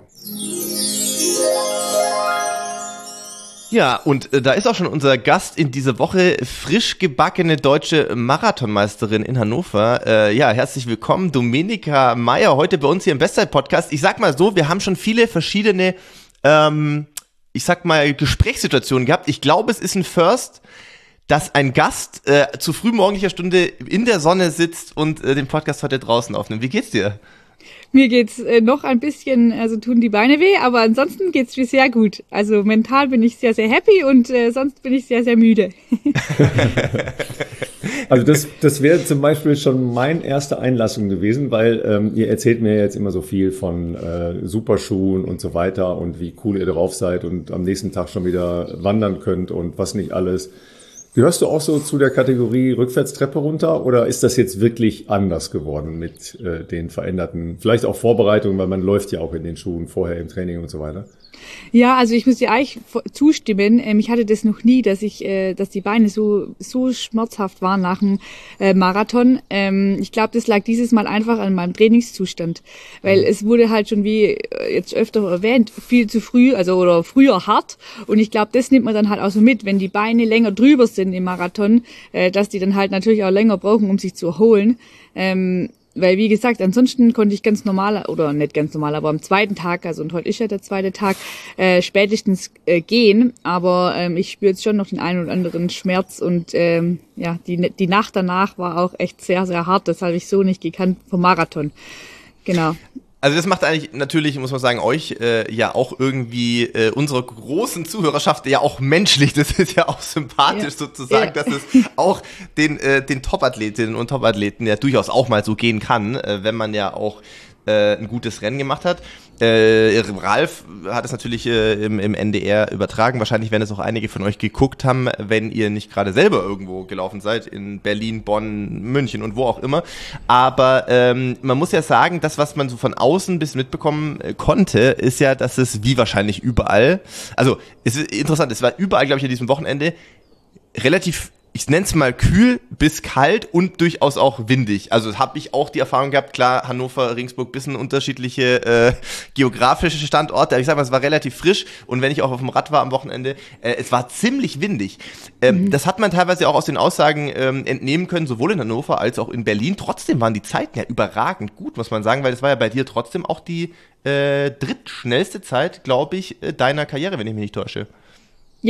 Ja, und äh, da ist auch schon unser Gast in dieser Woche, frisch gebackene deutsche Marathonmeisterin in Hannover. Äh, ja, herzlich willkommen, Domenica Meyer, heute bei uns hier im Bestzeit-Podcast. Ich sag mal so, wir haben schon viele verschiedene, ähm, ich sag mal, Gesprächssituationen gehabt. Ich glaube, es ist ein First, dass ein Gast äh, zu frühmorgendlicher Stunde in der Sonne sitzt und äh, den Podcast heute draußen aufnimmt. Wie geht's dir? Mir geht's äh, noch ein bisschen, also tun die Beine weh, aber ansonsten geht's mir sehr gut. Also mental bin ich sehr, sehr happy und äh, sonst bin ich sehr, sehr müde. Also das, das wäre zum Beispiel schon meine erste Einlassung gewesen, weil ähm, ihr erzählt mir jetzt immer so viel von äh, Superschuhen und so weiter und wie cool ihr drauf seid und am nächsten Tag schon wieder wandern könnt und was nicht alles. Gehörst du auch so zu der Kategorie Rückwärtstreppe runter oder ist das jetzt wirklich anders geworden mit äh, den veränderten, vielleicht auch Vorbereitungen, weil man läuft ja auch in den Schuhen vorher im Training und so weiter? Ja, also ich muss dir eigentlich zustimmen. Ähm, ich hatte das noch nie, dass ich, äh, dass die Beine so so schmerzhaft waren nach dem äh, Marathon. Ähm, ich glaube, das lag dieses Mal einfach an meinem Trainingszustand, weil es wurde halt schon wie jetzt öfter erwähnt viel zu früh, also oder früher hart. Und ich glaube, das nimmt man dann halt auch so mit, wenn die Beine länger drüber sind im Marathon, äh, dass die dann halt natürlich auch länger brauchen, um sich zu erholen. Ähm, Weil, wie gesagt, ansonsten konnte ich ganz normal, oder nicht ganz normal, aber am zweiten Tag, also und heute ist ja der zweite Tag, äh, spätestens äh, gehen. Aber ähm, ich spüre jetzt schon noch den einen oder anderen Schmerz und ähm, ja, die, die Nacht danach war auch echt sehr, sehr hart. Das habe ich so nicht gekannt vom Marathon. Genau. Also das macht eigentlich natürlich, muss man sagen, euch äh, ja auch irgendwie äh, unserer großen Zuhörerschaft ja auch menschlich, das ist ja auch sympathisch ja. sozusagen, ja. dass es auch den, äh, den Top-Athletinnen und Top-Athleten ja durchaus auch mal so gehen kann, äh, wenn man ja auch äh, ein gutes Rennen gemacht hat. Äh, Ralf hat es natürlich äh, im, im N D R übertragen. Wahrscheinlich werden es auch einige von euch geguckt haben, wenn ihr nicht gerade selber irgendwo gelaufen seid, in Berlin, Bonn, München und wo auch immer. Aber ähm, man muss ja sagen, das, was man so von außen bis mitbekommen äh, konnte, ist ja, dass es wie wahrscheinlich überall, also es ist interessant, es war überall, glaube ich, an diesem Wochenende relativ, ich nenne es mal kühl bis kalt und durchaus auch windig. Also habe ich auch die Erfahrung gehabt, klar, Hannover, Regensburg, bisschen unterschiedliche äh, geografische Standorte, aber ich sage mal, es war relativ frisch und wenn ich auch auf dem Rad war am Wochenende, äh, es war ziemlich windig. Ähm, mhm. Das hat man teilweise auch aus den Aussagen ähm, entnehmen können, sowohl in Hannover als auch in Berlin. Trotzdem waren die Zeiten ja überragend gut, muss man sagen, weil das war ja bei dir trotzdem auch die äh, drittschnellste Zeit, glaube ich, äh, deiner Karriere, wenn ich mich nicht täusche. Ja.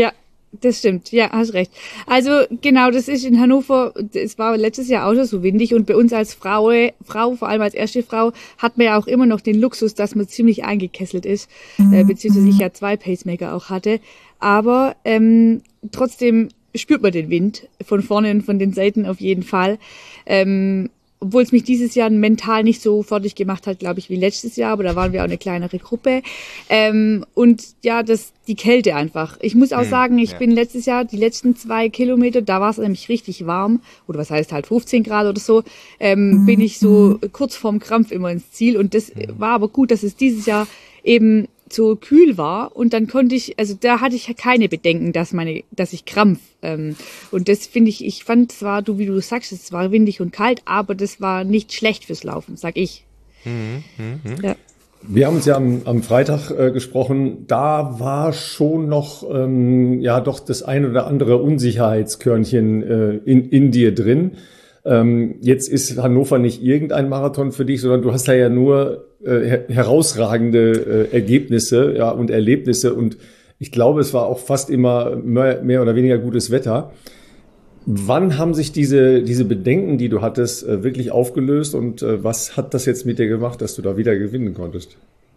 Das stimmt, ja, hast recht. Also genau, das ist in Hannover, es war letztes Jahr auch schon so windig und bei uns als Frau, Frau, vor allem als erste Frau, hat man ja auch immer noch den Luxus, dass man ziemlich eingekesselt ist, mhm. äh, beziehungsweise ich ja zwei Pacemaker auch hatte. Aber ähm, trotzdem spürt man den Wind von vorne und von den Seiten auf jeden Fall. Ähm, obwohl es mich dieses Jahr mental nicht so fertig gemacht hat, glaube ich, wie letztes Jahr, aber da waren wir auch eine kleinere Gruppe. Ähm, und ja, das die Kälte einfach. Ich muss auch hm, sagen, ich ja. bin letztes Jahr, die letzten zwei Kilometer, da war es nämlich richtig warm, oder was heißt halt fünfzehn Grad oder so, ähm, mhm. bin ich so kurz vorm Krampf immer ins Ziel. Und das mhm. war aber gut, dass es dieses Jahr eben so kühl war und dann konnte ich, also da hatte ich keine Bedenken, dass meine, dass ich krampf. Ähm, und das finde ich, ich fand zwar, du wie du sagst, es war windig und kalt, aber das war nicht schlecht fürs Laufen, sag ich. Mhm, mh. Ja. Wir haben uns ja am, am Freitag äh, gesprochen, da war schon noch ähm, ja doch das ein oder andere Unsicherheitskörnchen äh, in, in dir drin. Ähm, jetzt ist Hannover nicht irgendein Marathon für dich, sondern du hast da ja nur äh, her- herausragende äh, Ergebnisse, ja, und Erlebnisse und ich glaube, es war auch fast immer mehr, mehr oder weniger gutes Wetter. Wann haben sich diese, diese Bedenken, die du hattest, äh, wirklich aufgelöst und äh, was hat das jetzt mit dir gemacht, dass du da wieder gewinnen konntest?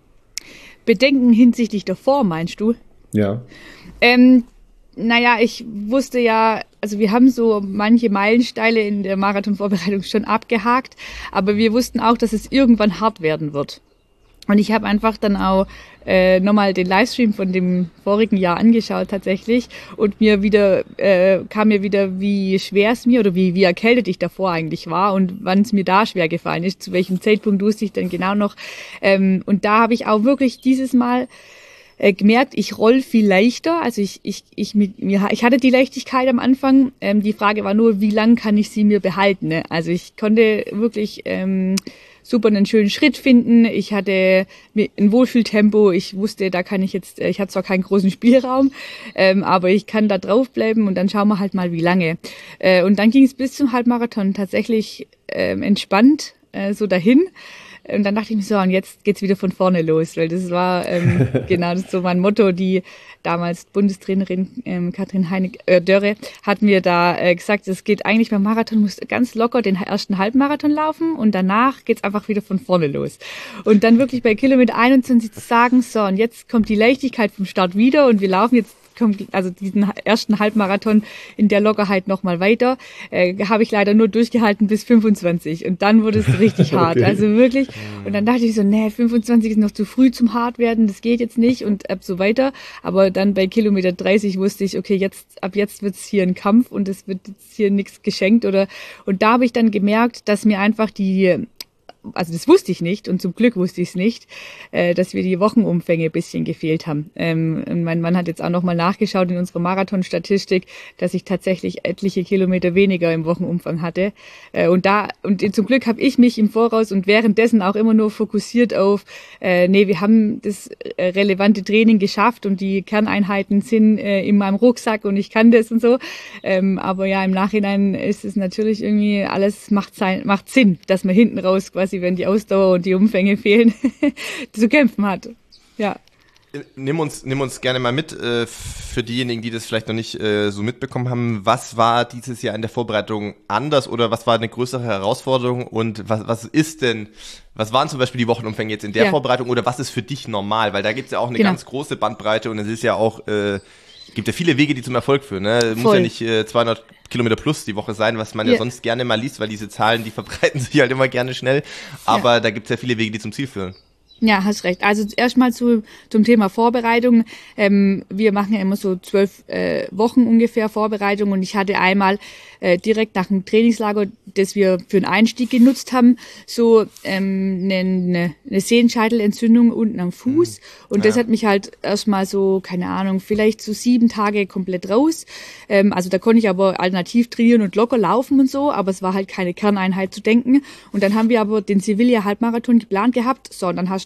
Bedenken hinsichtlich davor, meinst du? Ja. Ähm, naja, ich wusste ja, also wir haben so manche Meilensteine in der Marathonvorbereitung schon abgehakt, aber wir wussten auch, dass es irgendwann hart werden wird. Und ich habe einfach dann auch äh, nochmal den Livestream von dem vorigen Jahr angeschaut tatsächlich und mir wieder äh, kam mir wieder, wie schwer es mir oder wie wie erkältet ich davor eigentlich war und wann es mir da schwer gefallen ist, zu welchem Zeitpunkt wusste ich denn genau noch. Ähm, und da habe ich auch wirklich dieses Mal äh, gemerkt, ich roll viel leichter. Also ich ich ich mit mir ich hatte die Leichtigkeit am Anfang. Ähm, die Frage war nur, wie lang kann ich sie mir behalten? Ne? Also ich konnte wirklich ähm, super einen schönen Schritt finden. Ich hatte ein Wohlfühltempo. Ich wusste, da kann ich jetzt, ich hatte zwar keinen großen Spielraum, ähm, aber ich kann da draufbleiben und dann schauen wir halt mal, wie lange. Äh, und dann ging es bis zum Halbmarathon tatsächlich ähm, entspannt äh, so dahin. Und dann dachte ich mir so, und jetzt geht's wieder von vorne los, weil das war ähm, genau das ist so mein Motto. Die damals Bundestrainerin ähm, Katrin Heinig, äh, Dörre hat mir da äh, gesagt, es geht eigentlich beim Marathon, musst ganz locker den ersten Halbmarathon laufen und danach geht's einfach wieder von vorne los. Und dann wirklich bei Kilometer einundzwanzig zu sagen, so und jetzt kommt die Leichtigkeit vom Start wieder und wir laufen jetzt also diesen ersten Halbmarathon in der Lockerheit nochmal weiter, äh, habe ich leider nur durchgehalten bis fünfundzwanzig und dann wurde es richtig hart, okay. Also wirklich, und dann dachte ich so, nee, fünfundzwanzig ist noch zu früh zum hart werden, das geht jetzt nicht und ab so weiter, aber dann bei Kilometer dreißig wusste ich, okay, jetzt ab jetzt wird's hier ein Kampf und es wird jetzt hier nichts geschenkt oder, und da habe ich dann gemerkt, dass mir einfach die also das wusste ich nicht und zum Glück wusste ich es nicht, äh, dass wir die Wochenumfänge ein bisschen gefehlt haben. Ähm, mein Mann hat jetzt auch nochmal nachgeschaut in unserer Marathon-Statistik, dass ich tatsächlich etliche Kilometer weniger im Wochenumfang hatte. Äh, und da und zum Glück habe ich mich im Voraus und währenddessen auch immer nur fokussiert auf, äh, nee, wir haben das äh, relevante Training geschafft und die Kerneinheiten sind äh, in meinem Rucksack und ich kann das und so. Ähm, aber ja, im Nachhinein ist es natürlich irgendwie alles macht sein, macht Sinn, dass man hinten raus quasi, wenn die Ausdauer und die Umfänge fehlen, zu kämpfen hat. Ja. Nimm uns, nimm uns gerne mal mit, äh, für diejenigen, die das vielleicht noch nicht äh, so mitbekommen haben. Was war dieses Jahr in der Vorbereitung anders oder was war eine größere Herausforderung und was, was ist denn, was waren zum Beispiel die Wochenumfänge jetzt in der ja. Vorbereitung oder was ist für dich normal? Weil da gibt es ja auch eine genau. ganz große Bandbreite und es ist ja auch, äh, gibt ja viele Wege, die zum Erfolg führen. Ne? Muss ja nicht äh, zweihundert Kilometer plus die Woche sein, was man ja. ja sonst gerne mal liest, weil diese Zahlen, die verbreiten sich halt immer gerne schnell. Aber ja. da gibt es ja viele Wege, die zum Ziel führen. Ja, hast recht. Also erstmal zu zum Thema Vorbereitung. Ähm, wir machen ja immer so zwölf äh, Wochen ungefähr Vorbereitung und ich hatte einmal äh, direkt nach dem Trainingslager, das wir für den Einstieg genutzt haben, so ähm, eine, eine Sehenscheitelentzündung unten am Fuß mhm. und ja. das hat mich halt erstmal so, keine Ahnung, vielleicht so sieben Tage komplett raus. Ähm, also da konnte ich aber alternativ trainieren und locker laufen und so, aber es war halt keine Kerneinheit zu denken. Und dann haben wir aber den Sevilla Halbmarathon geplant gehabt. So, und dann hast du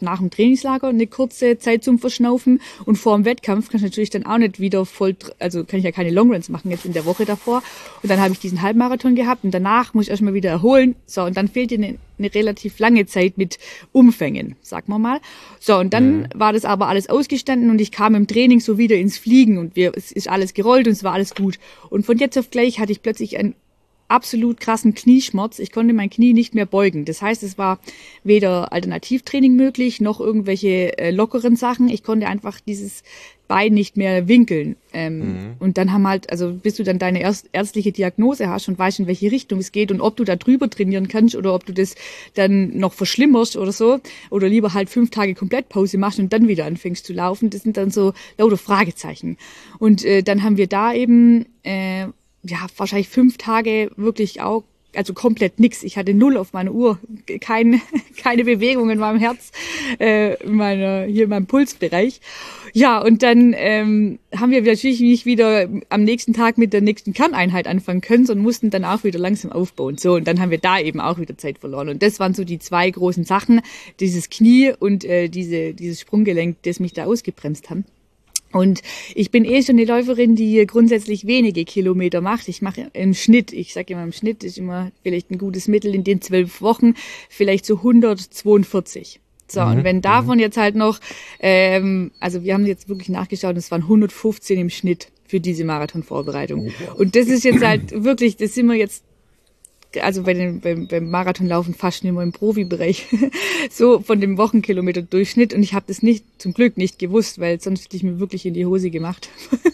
nach dem Trainingslager eine kurze Zeit zum Verschnaufen und vor dem Wettkampf kann ich natürlich dann auch nicht wieder voll, also kann ich ja keine Longruns machen jetzt in der Woche davor. Und dann habe ich diesen Halbmarathon gehabt und danach muss ich erstmal wieder erholen. So, und dann fehlt dir eine, eine relativ lange Zeit mit Umfängen, sagen wir mal. So, und dann mhm. war das aber alles ausgestanden und ich kam im Training so wieder ins Fliegen und wir, es ist alles gerollt und es war alles gut. Und von jetzt auf gleich hatte ich plötzlich ein absolut krassen Knieschmerz. Ich konnte mein Knie nicht mehr beugen. Das heißt, es war weder Alternativtraining möglich, noch irgendwelche äh, lockeren Sachen. Ich konnte einfach dieses Bein nicht mehr winkeln. Ähm, mhm. Und dann haben halt, also bis du dann deine erst, ärztliche Diagnose hast und weißt, in welche Richtung es geht und ob du da drüber trainieren kannst oder ob du das dann noch verschlimmerst oder so oder lieber halt fünf Tage komplett Pause machst und dann wieder anfängst zu laufen. Das sind dann so lauter Fragezeichen. Und äh, dann haben wir da eben äh, ja, wahrscheinlich fünf Tage wirklich auch, also komplett nix. Ich hatte null auf meiner Uhr, keine, keine Bewegung in meinem Herz, äh, in meiner, hier in meinem Pulsbereich. Ja, und dann ähm, haben wir natürlich nicht wieder am nächsten Tag mit der nächsten Kerneinheit anfangen können, sondern mussten dann auch wieder langsam aufbauen. So, und dann haben wir da eben auch wieder Zeit verloren. Und das waren so die zwei großen Sachen, dieses Knie und äh, diese dieses Sprunggelenk, das mich da ausgebremst haben. Und ich bin eh schon eine Läuferin, die grundsätzlich wenige Kilometer macht. Ich mache im Schnitt, ich sage immer im Schnitt ist immer vielleicht ein gutes Mittel in den zwölf Wochen, vielleicht so hundertzweiundvierzig. So, mhm. und wenn davon jetzt halt noch, ähm, also wir haben jetzt wirklich nachgeschaut, es waren hundertfünfzehn im Schnitt für diese Marathonvorbereitung. Und das ist jetzt halt wirklich, das sind wir jetzt, also bei den, beim, beim Marathonlaufen fast nicht mehr im Profibereich, so von dem Wochenkilometer Durchschnitt. Und ich habe das nicht, zum Glück nicht gewusst, weil sonst hätte ich mir wirklich in die Hose gemacht.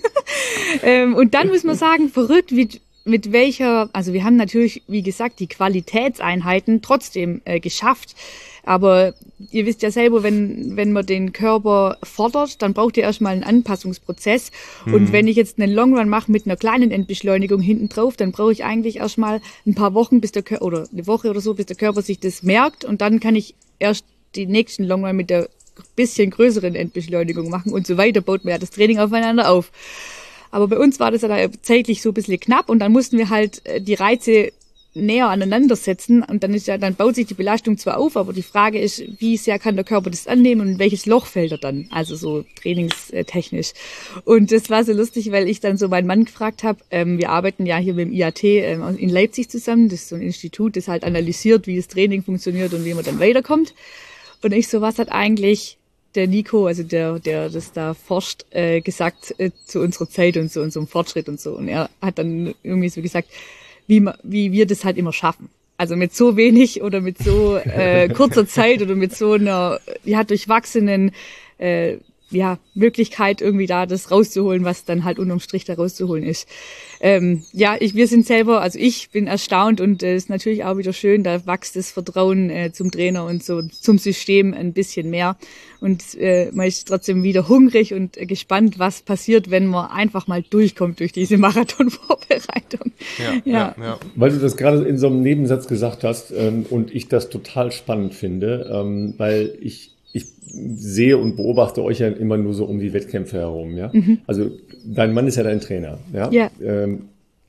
ähm, und dann muss man sagen, verrückt, wie, mit welcher, also wir haben natürlich, wie gesagt, die Qualitätseinheiten trotzdem äh, geschafft. Aber ihr wisst ja selber, wenn, wenn man den Körper fordert, dann braucht ihr erstmal einen Anpassungsprozess. Mhm. Und wenn ich jetzt einen Longrun mache mit einer kleinen Endbeschleunigung hinten drauf, dann brauche ich eigentlich erstmal ein paar Wochen, bis der Körper, oder eine Woche oder so, bis der Körper sich das merkt. Und dann kann ich erst die nächsten Longrun mit der bisschen größeren Endbeschleunigung machen. Und so weiter baut man ja das Training aufeinander auf. Aber bei uns war das ja zeitlich so ein bisschen knapp und dann mussten wir halt die Reize näher aneinander setzen und dann ist ja, dann baut sich die Belastung zwar auf, aber die Frage ist, wie sehr kann der Körper das annehmen und in welches Loch fällt er dann, also so trainingstechnisch. Und das war so lustig, weil ich dann so meinen Mann gefragt habe, ähm, wir arbeiten ja hier mit dem I A T ähm, in Leipzig zusammen, das ist so ein Institut, das halt analysiert, wie das Training funktioniert und wie man dann weiterkommt. Und ich so, was hat eigentlich der Nico, also der, der das da forscht, äh, gesagt äh, zu unserer Zeit und zu unserem Fortschritt und so. Und er hat dann irgendwie so gesagt, wie, wie wir das halt immer schaffen. Also mit so wenig oder mit so äh, kurzer Zeit oder mit so einer ja durchwachsenen äh, ja Möglichkeit irgendwie da das rauszuholen, was dann halt unterm Strich da rauszuholen ist. Ähm, ja, ich, wir sind selber, also ich bin erstaunt und es äh, ist natürlich auch wieder schön, da wächst das Vertrauen äh, zum Trainer und so zum System ein bisschen mehr und äh, man ist trotzdem wieder hungrig und äh, gespannt, was passiert, wenn man einfach mal durchkommt durch diese Marathonvorbereitung. Ja, ja. Ja, ja. Weil du das gerade in so einem Nebensatz gesagt hast ähm, und ich das total spannend finde, ähm, weil ich ich sehe und beobachte euch ja immer nur so um die Wettkämpfe herum, ja. Mhm. Also dein Mann ist ja dein Trainer, ja. Ja. Ähm,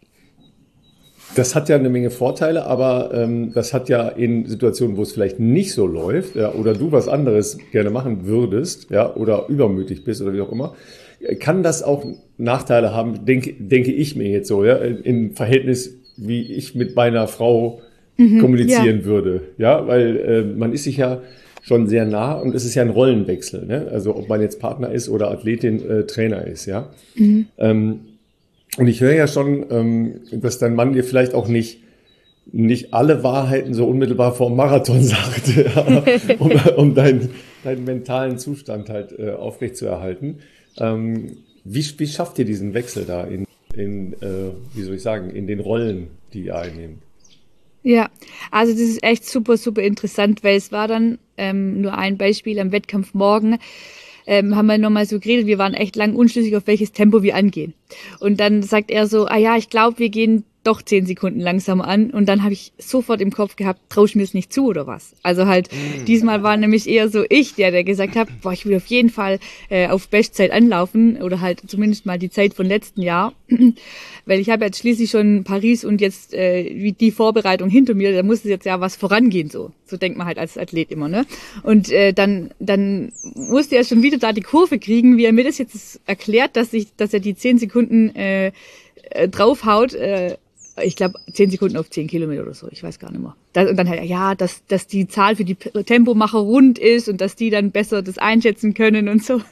das hat ja eine Menge Vorteile, aber ähm, das hat ja in Situationen, wo es vielleicht nicht so läuft, ja, oder du was anderes gerne machen würdest, ja, oder übermütig bist oder wie auch immer, kann das auch Nachteile haben, denke, denke ich mir jetzt so, ja, im Verhältnis, wie ich mit meiner Frau mhm, kommunizieren ja. würde, ja, weil äh, man ist sich ja schon sehr nah und es ist ja ein Rollenwechsel, ne? Also ob man jetzt Partner ist oder Athletin, äh, Trainer ist, ja. Mhm. Ähm, und ich höre ja schon, ähm, dass dein Mann dir vielleicht auch nicht nicht alle Wahrheiten so unmittelbar vor dem Marathon sagt, ja, um, um deinen, deinen mentalen Zustand halt äh, aufrechtzuerhalten. Ähm, wie, wie schafft ihr diesen Wechsel da in, in äh, wie soll ich sagen, in den Rollen, die ihr einnehmt? Ja, also das ist echt super, super interessant, weil es war dann ähm, nur ein Beispiel am Wettkampf morgen, ähm, haben wir nochmal so geredet, wir waren echt lang unschlüssig, auf welches Tempo wir angehen. Und dann sagt er so, ah ja, ich glaube, wir gehen doch zehn Sekunden langsamer an und dann habe ich sofort im Kopf gehabt, traue ich mir es nicht zu oder was? Also halt, mm. diesmal war nämlich eher so ich, der, der gesagt hat, boah, ich will auf jeden Fall äh, auf Bestzeit anlaufen oder halt zumindest mal die Zeit von letzten Jahr, weil ich habe jetzt schließlich schon Paris und jetzt äh, die Vorbereitung hinter mir, da muss es jetzt ja was vorangehen, so. So denkt man halt als Athlet immer, ne? Und äh, dann, dann musste er schon wieder da die Kurve kriegen, wie er mir das jetzt erklärt, dass ich, dass er die zehn Sekunden äh, äh, draufhaut, äh, ich glaube, zehn Sekunden auf zehn Kilometer oder so, ich weiß gar nicht mehr. Das, und dann halt, ja, dass, dass die Zahl für die Tempomacher rund ist und dass die dann besser das einschätzen können und so.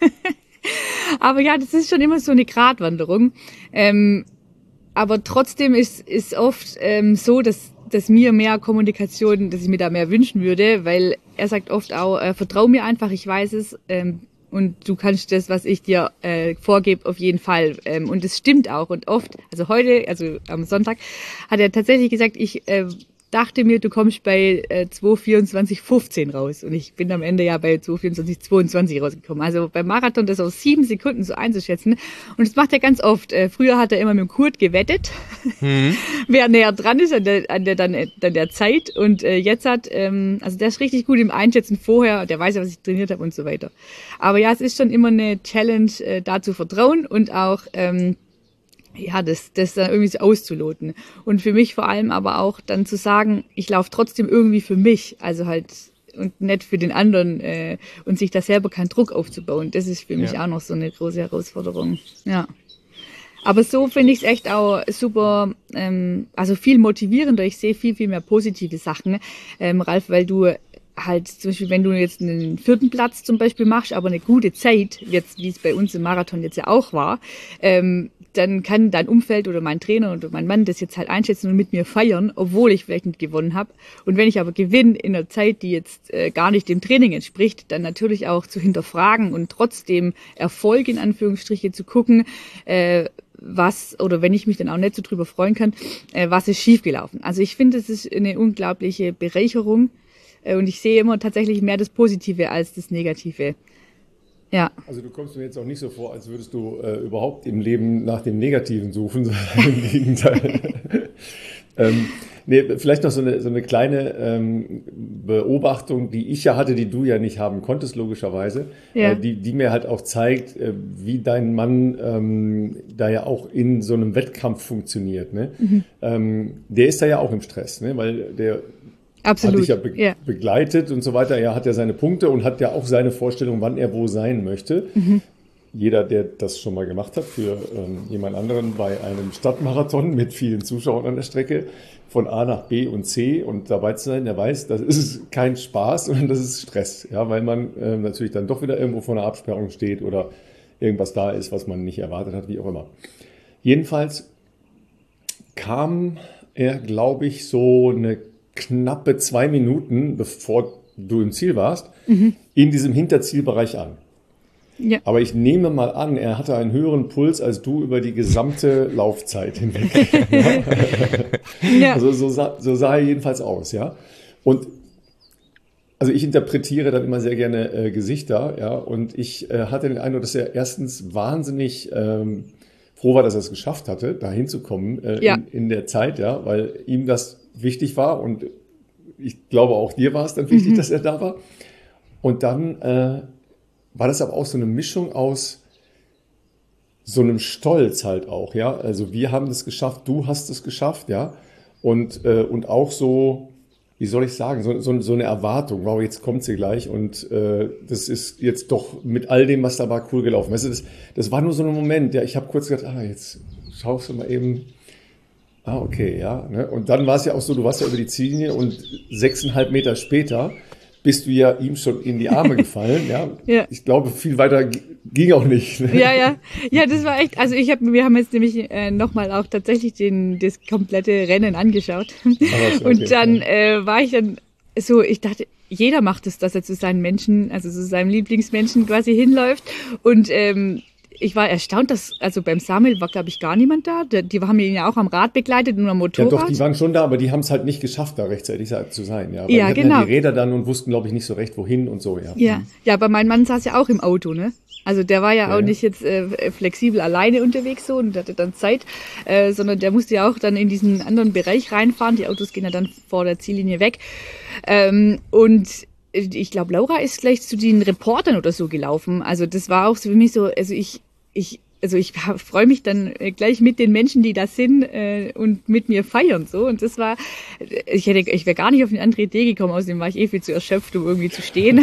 Aber ja, das ist schon immer so eine Gratwanderung. Ähm, aber trotzdem ist, ist oft ähm, so, dass, dass mir mehr Kommunikation, dass ich mir da mehr wünschen würde, weil er sagt oft auch, äh, vertrau mir einfach, ich weiß es, ähm, und du kannst das, was ich dir äh, vorgebe, auf jeden Fall. Ähm, und es stimmt auch. Und oft, also heute, also am Sonntag, hat er tatsächlich gesagt, ich äh, dachte mir, du kommst bei äh, zwei vierundzwanzig fünfzehn raus. Und ich bin am Ende ja bei zwei vierundzwanzig zweiundzwanzig rausgekommen. Also beim Marathon das auf sieben Sekunden so einzuschätzen. Und das macht er ganz oft. Äh, früher hat er immer mit dem Kurt gewettet, mhm. wer näher dran ist an der, an der, dann, dann der Zeit. Und äh, jetzt hat, ähm, also der ist richtig gut im Einschätzen vorher. Der weiß ja, was ich trainiert habe und so weiter. Aber ja, es ist schon immer eine Challenge, äh, da zu vertrauen und auch ähm, ja, das, das dann irgendwie so auszuloten. Und für mich vor allem aber auch dann zu sagen, ich laufe trotzdem irgendwie für mich, also halt und nicht für den anderen äh, und sich da selber keinen Druck aufzubauen. Das ist für mich ja auch noch so eine große Herausforderung. Ja. Aber so finde ich es echt auch super, ähm, also viel motivierender. Ich sehe viel, viel mehr positive Sachen, ähm, Ralf, weil du halt zum Beispiel, wenn du jetzt einen vierten Platz zum Beispiel machst, aber eine gute Zeit, jetzt wie es bei uns im Marathon jetzt ja auch war, ähm, dann kann dein Umfeld oder mein Trainer oder mein Mann das jetzt halt einschätzen und mit mir feiern, obwohl ich vielleicht nicht gewonnen habe. Und wenn ich aber gewinne in einer Zeit, die jetzt äh, gar nicht dem Training entspricht, dann natürlich auch zu hinterfragen und trotzdem Erfolg in Anführungsstriche zu gucken, äh, was, oder wenn ich mich dann auch nicht so drüber freuen kann, äh, was ist schiefgelaufen. Also ich finde, es ist eine unglaubliche Bereicherung äh, und ich sehe immer tatsächlich mehr das Positive als das Negative. Ja. Also du kommst mir jetzt auch nicht so vor, als würdest du äh, überhaupt im Leben nach dem Negativen suchen, sondern im Gegenteil. ähm, nee, vielleicht noch so eine, so eine kleine ähm, Beobachtung, die ich ja hatte, die du ja nicht haben konntest, logischerweise, ja. äh, die, die mir halt auch zeigt, äh, wie dein Mann ähm, da ja auch in so einem Wettkampf funktioniert. Ne? Mhm. Ähm, der ist da ja auch im Stress, ne? Weil der Absolut. Hat dich ja, be- ja begleitet und so weiter. Er hat ja seine Punkte und hat ja auch seine Vorstellung, wann er wo sein möchte. Mhm. Jeder, der das schon mal gemacht hat, für ähm, jemand anderen bei einem Stadtmarathon mit vielen Zuschauern an der Strecke, von A nach B und C und dabei zu sein, der weiß, das ist kein Spaß, sondern das ist Stress. Ja, weil man äh, natürlich dann doch wieder irgendwo vor einer Absperrung steht oder irgendwas da ist, was man nicht erwartet hat, wie auch immer. Jedenfalls kam er, glaube ich, so eine knappe zwei Minuten, bevor du im Ziel warst, mhm. in diesem Hinterzielbereich an. Ja. Aber ich nehme mal an, er hatte einen höheren Puls als du über die gesamte Laufzeit hinweg. Ja. Also so sah, so sah er jedenfalls aus, ja. Und also ich interpretiere dann immer sehr gerne äh, Gesichter, ja. Und ich äh, hatte den Eindruck, dass er erstens wahnsinnig ähm, froh war, dass er es geschafft hatte, da hinzukommen äh, ja. in, in der Zeit, ja, weil ihm das wichtig war und ich glaube auch dir war es dann wichtig, mhm. dass er da war. Und dann äh, war das aber auch so eine Mischung aus so einem Stolz halt auch, ja. Also wir haben das geschafft, du hast es geschafft, ja. Und, äh, und auch so, wie soll ich sagen, so, so, so eine Erwartung, wow, jetzt kommt sie gleich und äh, das ist jetzt doch mit all dem, was da war, cool gelaufen. Weißt du, das, das war nur so ein Moment, ja, ich habe kurz gedacht, ah, jetzt schaust du mal eben. Ah, okay, ja. Ne? Und dann war es ja auch so, du warst ja über die Ziellinie und sechseinhalb Meter später bist du ja ihm schon in die Arme gefallen. Ja. Ja. Ich glaube, viel weiter g- ging auch nicht. Ne? Ja, ja. Ja, das war echt, also ich habe, wir haben jetzt nämlich äh, nochmal auch tatsächlich den, das komplette Rennen angeschaut. Okay, und dann äh, war ich dann so, ich dachte, jeder macht es, dass er zu seinen Menschen, also zu seinem Lieblingsmenschen quasi hinläuft. Und ähm, ich war erstaunt, dass, also beim Samuel war, glaube ich, gar niemand da. Die, die haben ihn ja auch am Rad begleitet und am Motorrad. Ja doch, die waren schon da, aber die haben es halt nicht geschafft, da rechtzeitig zu sein. Ja, weil ja, die hatten genau. ja die Räder dann und wussten, glaube ich, nicht so recht, wohin und so. Ja, ja, ja, aber mein Mann saß ja auch im Auto, ne? Also der war ja, ja auch nicht jetzt äh, flexibel alleine unterwegs so und hatte dann Zeit, äh, sondern der musste ja auch dann in diesen anderen Bereich reinfahren. Die Autos gehen ja dann vor der Ziellinie weg. Ähm, und ich glaube, Laura ist gleich zu den Reportern oder so gelaufen. Also das war auch so für mich so, also ich, ich, also ich freue mich dann gleich mit den Menschen, die da sind äh, und mit mir feiern so. Und das war, ich hätte, ich wäre gar nicht auf eine andere Idee gekommen, außerdem war ich eh viel zu erschöpft, um irgendwie zu stehen.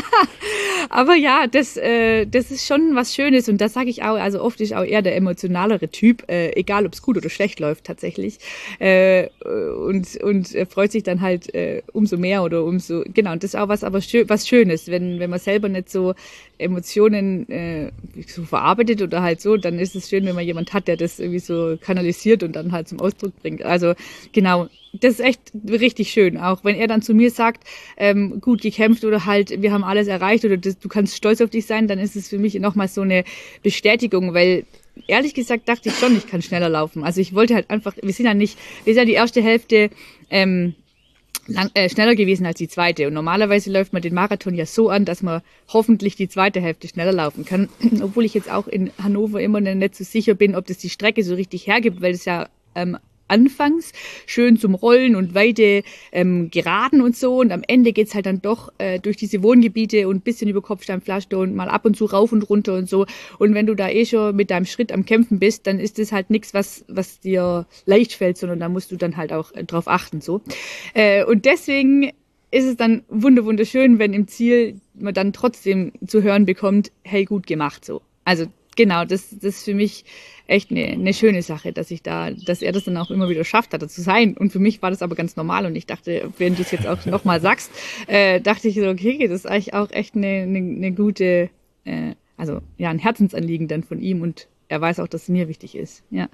Aber ja, das, äh, das ist schon was Schönes und das sage ich auch, also oft ist auch eher der emotionalere Typ, äh, egal ob es gut oder schlecht läuft tatsächlich äh, und, und äh, freut sich dann halt äh, umso mehr oder umso, genau, und das ist auch was, aber schön, was Schönes, wenn, wenn man selber nicht so Emotionen äh, so verarbeitet oder halt so, dann ist es schön, wenn man jemand hat, der das irgendwie so kanalisiert und dann halt zum Ausdruck bringt. Also genau, das ist echt richtig schön, auch wenn er dann zu mir sagt, ähm, gut gekämpft oder halt, wir haben alles erreicht oder das, du kannst stolz auf dich sein, dann ist es für mich nochmal so eine Bestätigung, weil ehrlich gesagt dachte ich schon, ich kann schneller laufen. Also ich wollte halt einfach, wir sind ja nicht, wir sind ja die erste Hälfte ähm, lang, äh, schneller gewesen als die zweite und normalerweise läuft man den Marathon ja so an, dass man hoffentlich die zweite Hälfte schneller laufen kann, obwohl ich jetzt auch in Hannover immer nicht so sicher bin, ob das die Strecke so richtig hergibt, weil es ja ähm, anfangs schön zum Rollen und weite ähm, Geraden und so und am Ende geht's halt dann doch äh, durch diese Wohngebiete und ein bisschen über Kopfsteinpflaster und mal ab und zu rauf und runter und so und wenn du da eh schon mit deinem Schritt am Kämpfen bist, dann ist das halt nichts, was was dir leicht fällt, sondern da musst du dann halt auch äh, drauf achten so äh, und deswegen ist es dann wunderschön, wenn im Ziel man dann trotzdem zu hören bekommt, hey, gut gemacht so. Also genau, das, das ist für mich echt eine, eine schöne Sache, dass ich da, dass er das dann auch immer wieder schafft, da zu sein. Und für mich war das aber ganz normal und ich dachte, wenn du es jetzt auch nochmal sagst, äh, dachte ich so, okay, das ist eigentlich auch echt eine, eine, eine gute, äh, also ja, ein Herzensanliegen dann von ihm und er weiß auch, dass es mir wichtig ist, ja.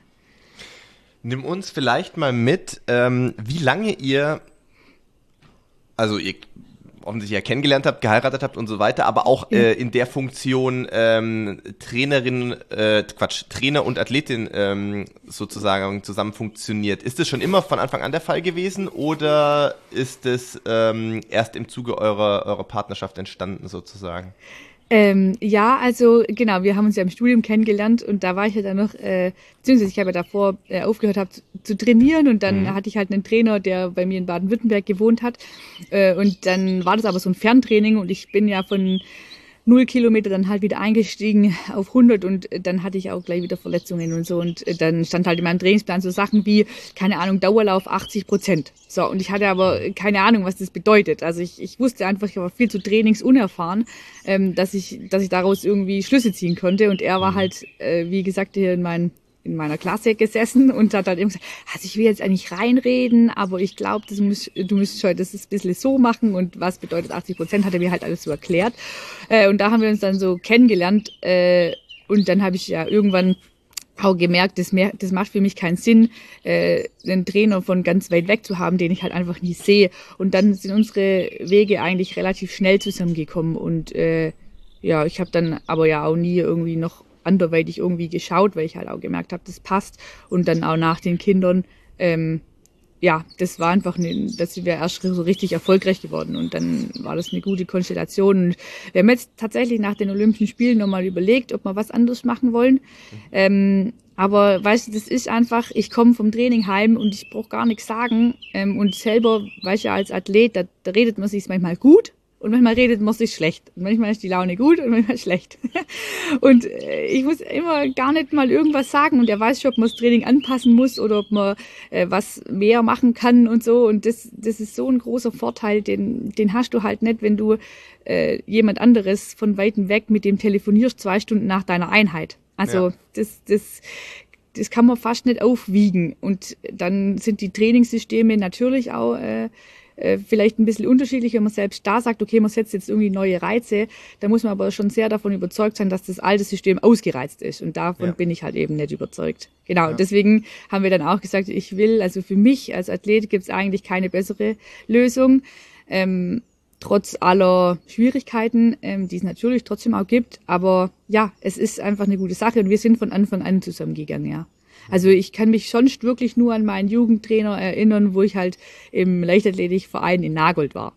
Nimm uns vielleicht mal mit, ähm, wie lange ihr, also ihr offensichtlich ja kennengelernt habt, geheiratet habt und so weiter, aber auch ja. äh, in der Funktion ähm, Trainerin, äh, Quatsch, Trainer und Athletin ähm, sozusagen zusammen funktioniert. Ist das schon immer von Anfang an der Fall gewesen oder ist es ähm, erst im Zuge eurer, eurer Partnerschaft entstanden sozusagen? Ähm, ja, also genau, wir haben uns ja im Studium kennengelernt und da war ich ja dann noch, äh, beziehungsweise ich habe ja davor äh, aufgehört hab, zu, zu trainieren und dann mhm. hatte ich halt einen Trainer, der bei mir in Baden-Württemberg gewohnt hat äh, und dann war das aber so ein Ferntraining und ich bin ja von null Kilometer dann halt wieder eingestiegen auf hundert und dann hatte ich auch gleich wieder Verletzungen und so und dann stand halt in meinem Trainingsplan so Sachen wie, keine Ahnung, Dauerlauf achtzig Prozent. So, und ich hatte aber keine Ahnung, was das bedeutet. Also ich, ich wusste einfach, ich war viel zu trainingsunerfahren, ähm, dass ich, dass ich daraus irgendwie Schlüsse ziehen konnte und er war halt, äh, wie gesagt, hier in meinen in meiner Klasse gesessen und hat dann eben gesagt, also ich will jetzt eigentlich reinreden, aber ich glaube, du musst, du musst heute das ein bisschen so machen und was bedeutet achtzig Prozent, hat er mir halt alles so erklärt. Äh, und da haben wir uns dann so kennengelernt äh, und dann habe ich ja irgendwann auch gemerkt, das, mehr, das macht für mich keinen Sinn, äh, einen Trainer von ganz weit weg zu haben, den ich halt einfach nie sehe. Und dann sind unsere Wege eigentlich relativ schnell zusammengekommen und äh, ja, ich habe dann aber ja auch nie irgendwie noch anderweitig irgendwie geschaut, weil ich halt auch gemerkt habe, das passt. Und dann auch nach den Kindern, ähm, ja, das war einfach, eine, das sind wir erst so richtig erfolgreich geworden. Und dann war das eine gute Konstellation. Und wir haben jetzt tatsächlich nach den Olympischen Spielen nochmal überlegt, ob wir was anderes machen wollen. Mhm. Ähm, aber weißt du, das ist einfach, ich komme vom Training heim und ich brauche gar nichts sagen. Ähm, und selber, weißt du, als Athlet, da, da redet man sich manchmal gut. Und manchmal redet man sich schlecht. Und manchmal ist die Laune gut und manchmal schlecht. Und äh, ich muss immer gar nicht mal irgendwas sagen. Und er weiß schon, ob man das Training anpassen muss oder ob man äh, was mehr machen kann und so. Und das, das ist so ein großer Vorteil, den, den hast du halt nicht, wenn du äh, jemand anderes von weitem weg mit dem telefonierst zwei Stunden nach deiner Einheit. Also ja. das, das, das kann man fast nicht aufwiegen. Und dann sind die Trainingssysteme natürlich auch äh, vielleicht ein bisschen unterschiedlich, wenn man selbst da sagt, okay, man setzt jetzt irgendwie neue Reize, da muss man aber schon sehr davon überzeugt sein, dass das alte System ausgereizt ist und davon ja. bin ich halt eben nicht überzeugt. Genau, ja. Deswegen haben wir dann auch gesagt, ich will, also für mich als Athlet gibt es eigentlich keine bessere Lösung. Ähm, trotz aller Schwierigkeiten, ähm, die es natürlich trotzdem auch gibt. Aber ja, es ist einfach eine gute Sache und wir sind von Anfang an zusammengegangen, ja. Also ich kann mich sonst wirklich nur an meinen Jugendtrainer erinnern, wo ich halt im Leichtathletikverein in Nagold war.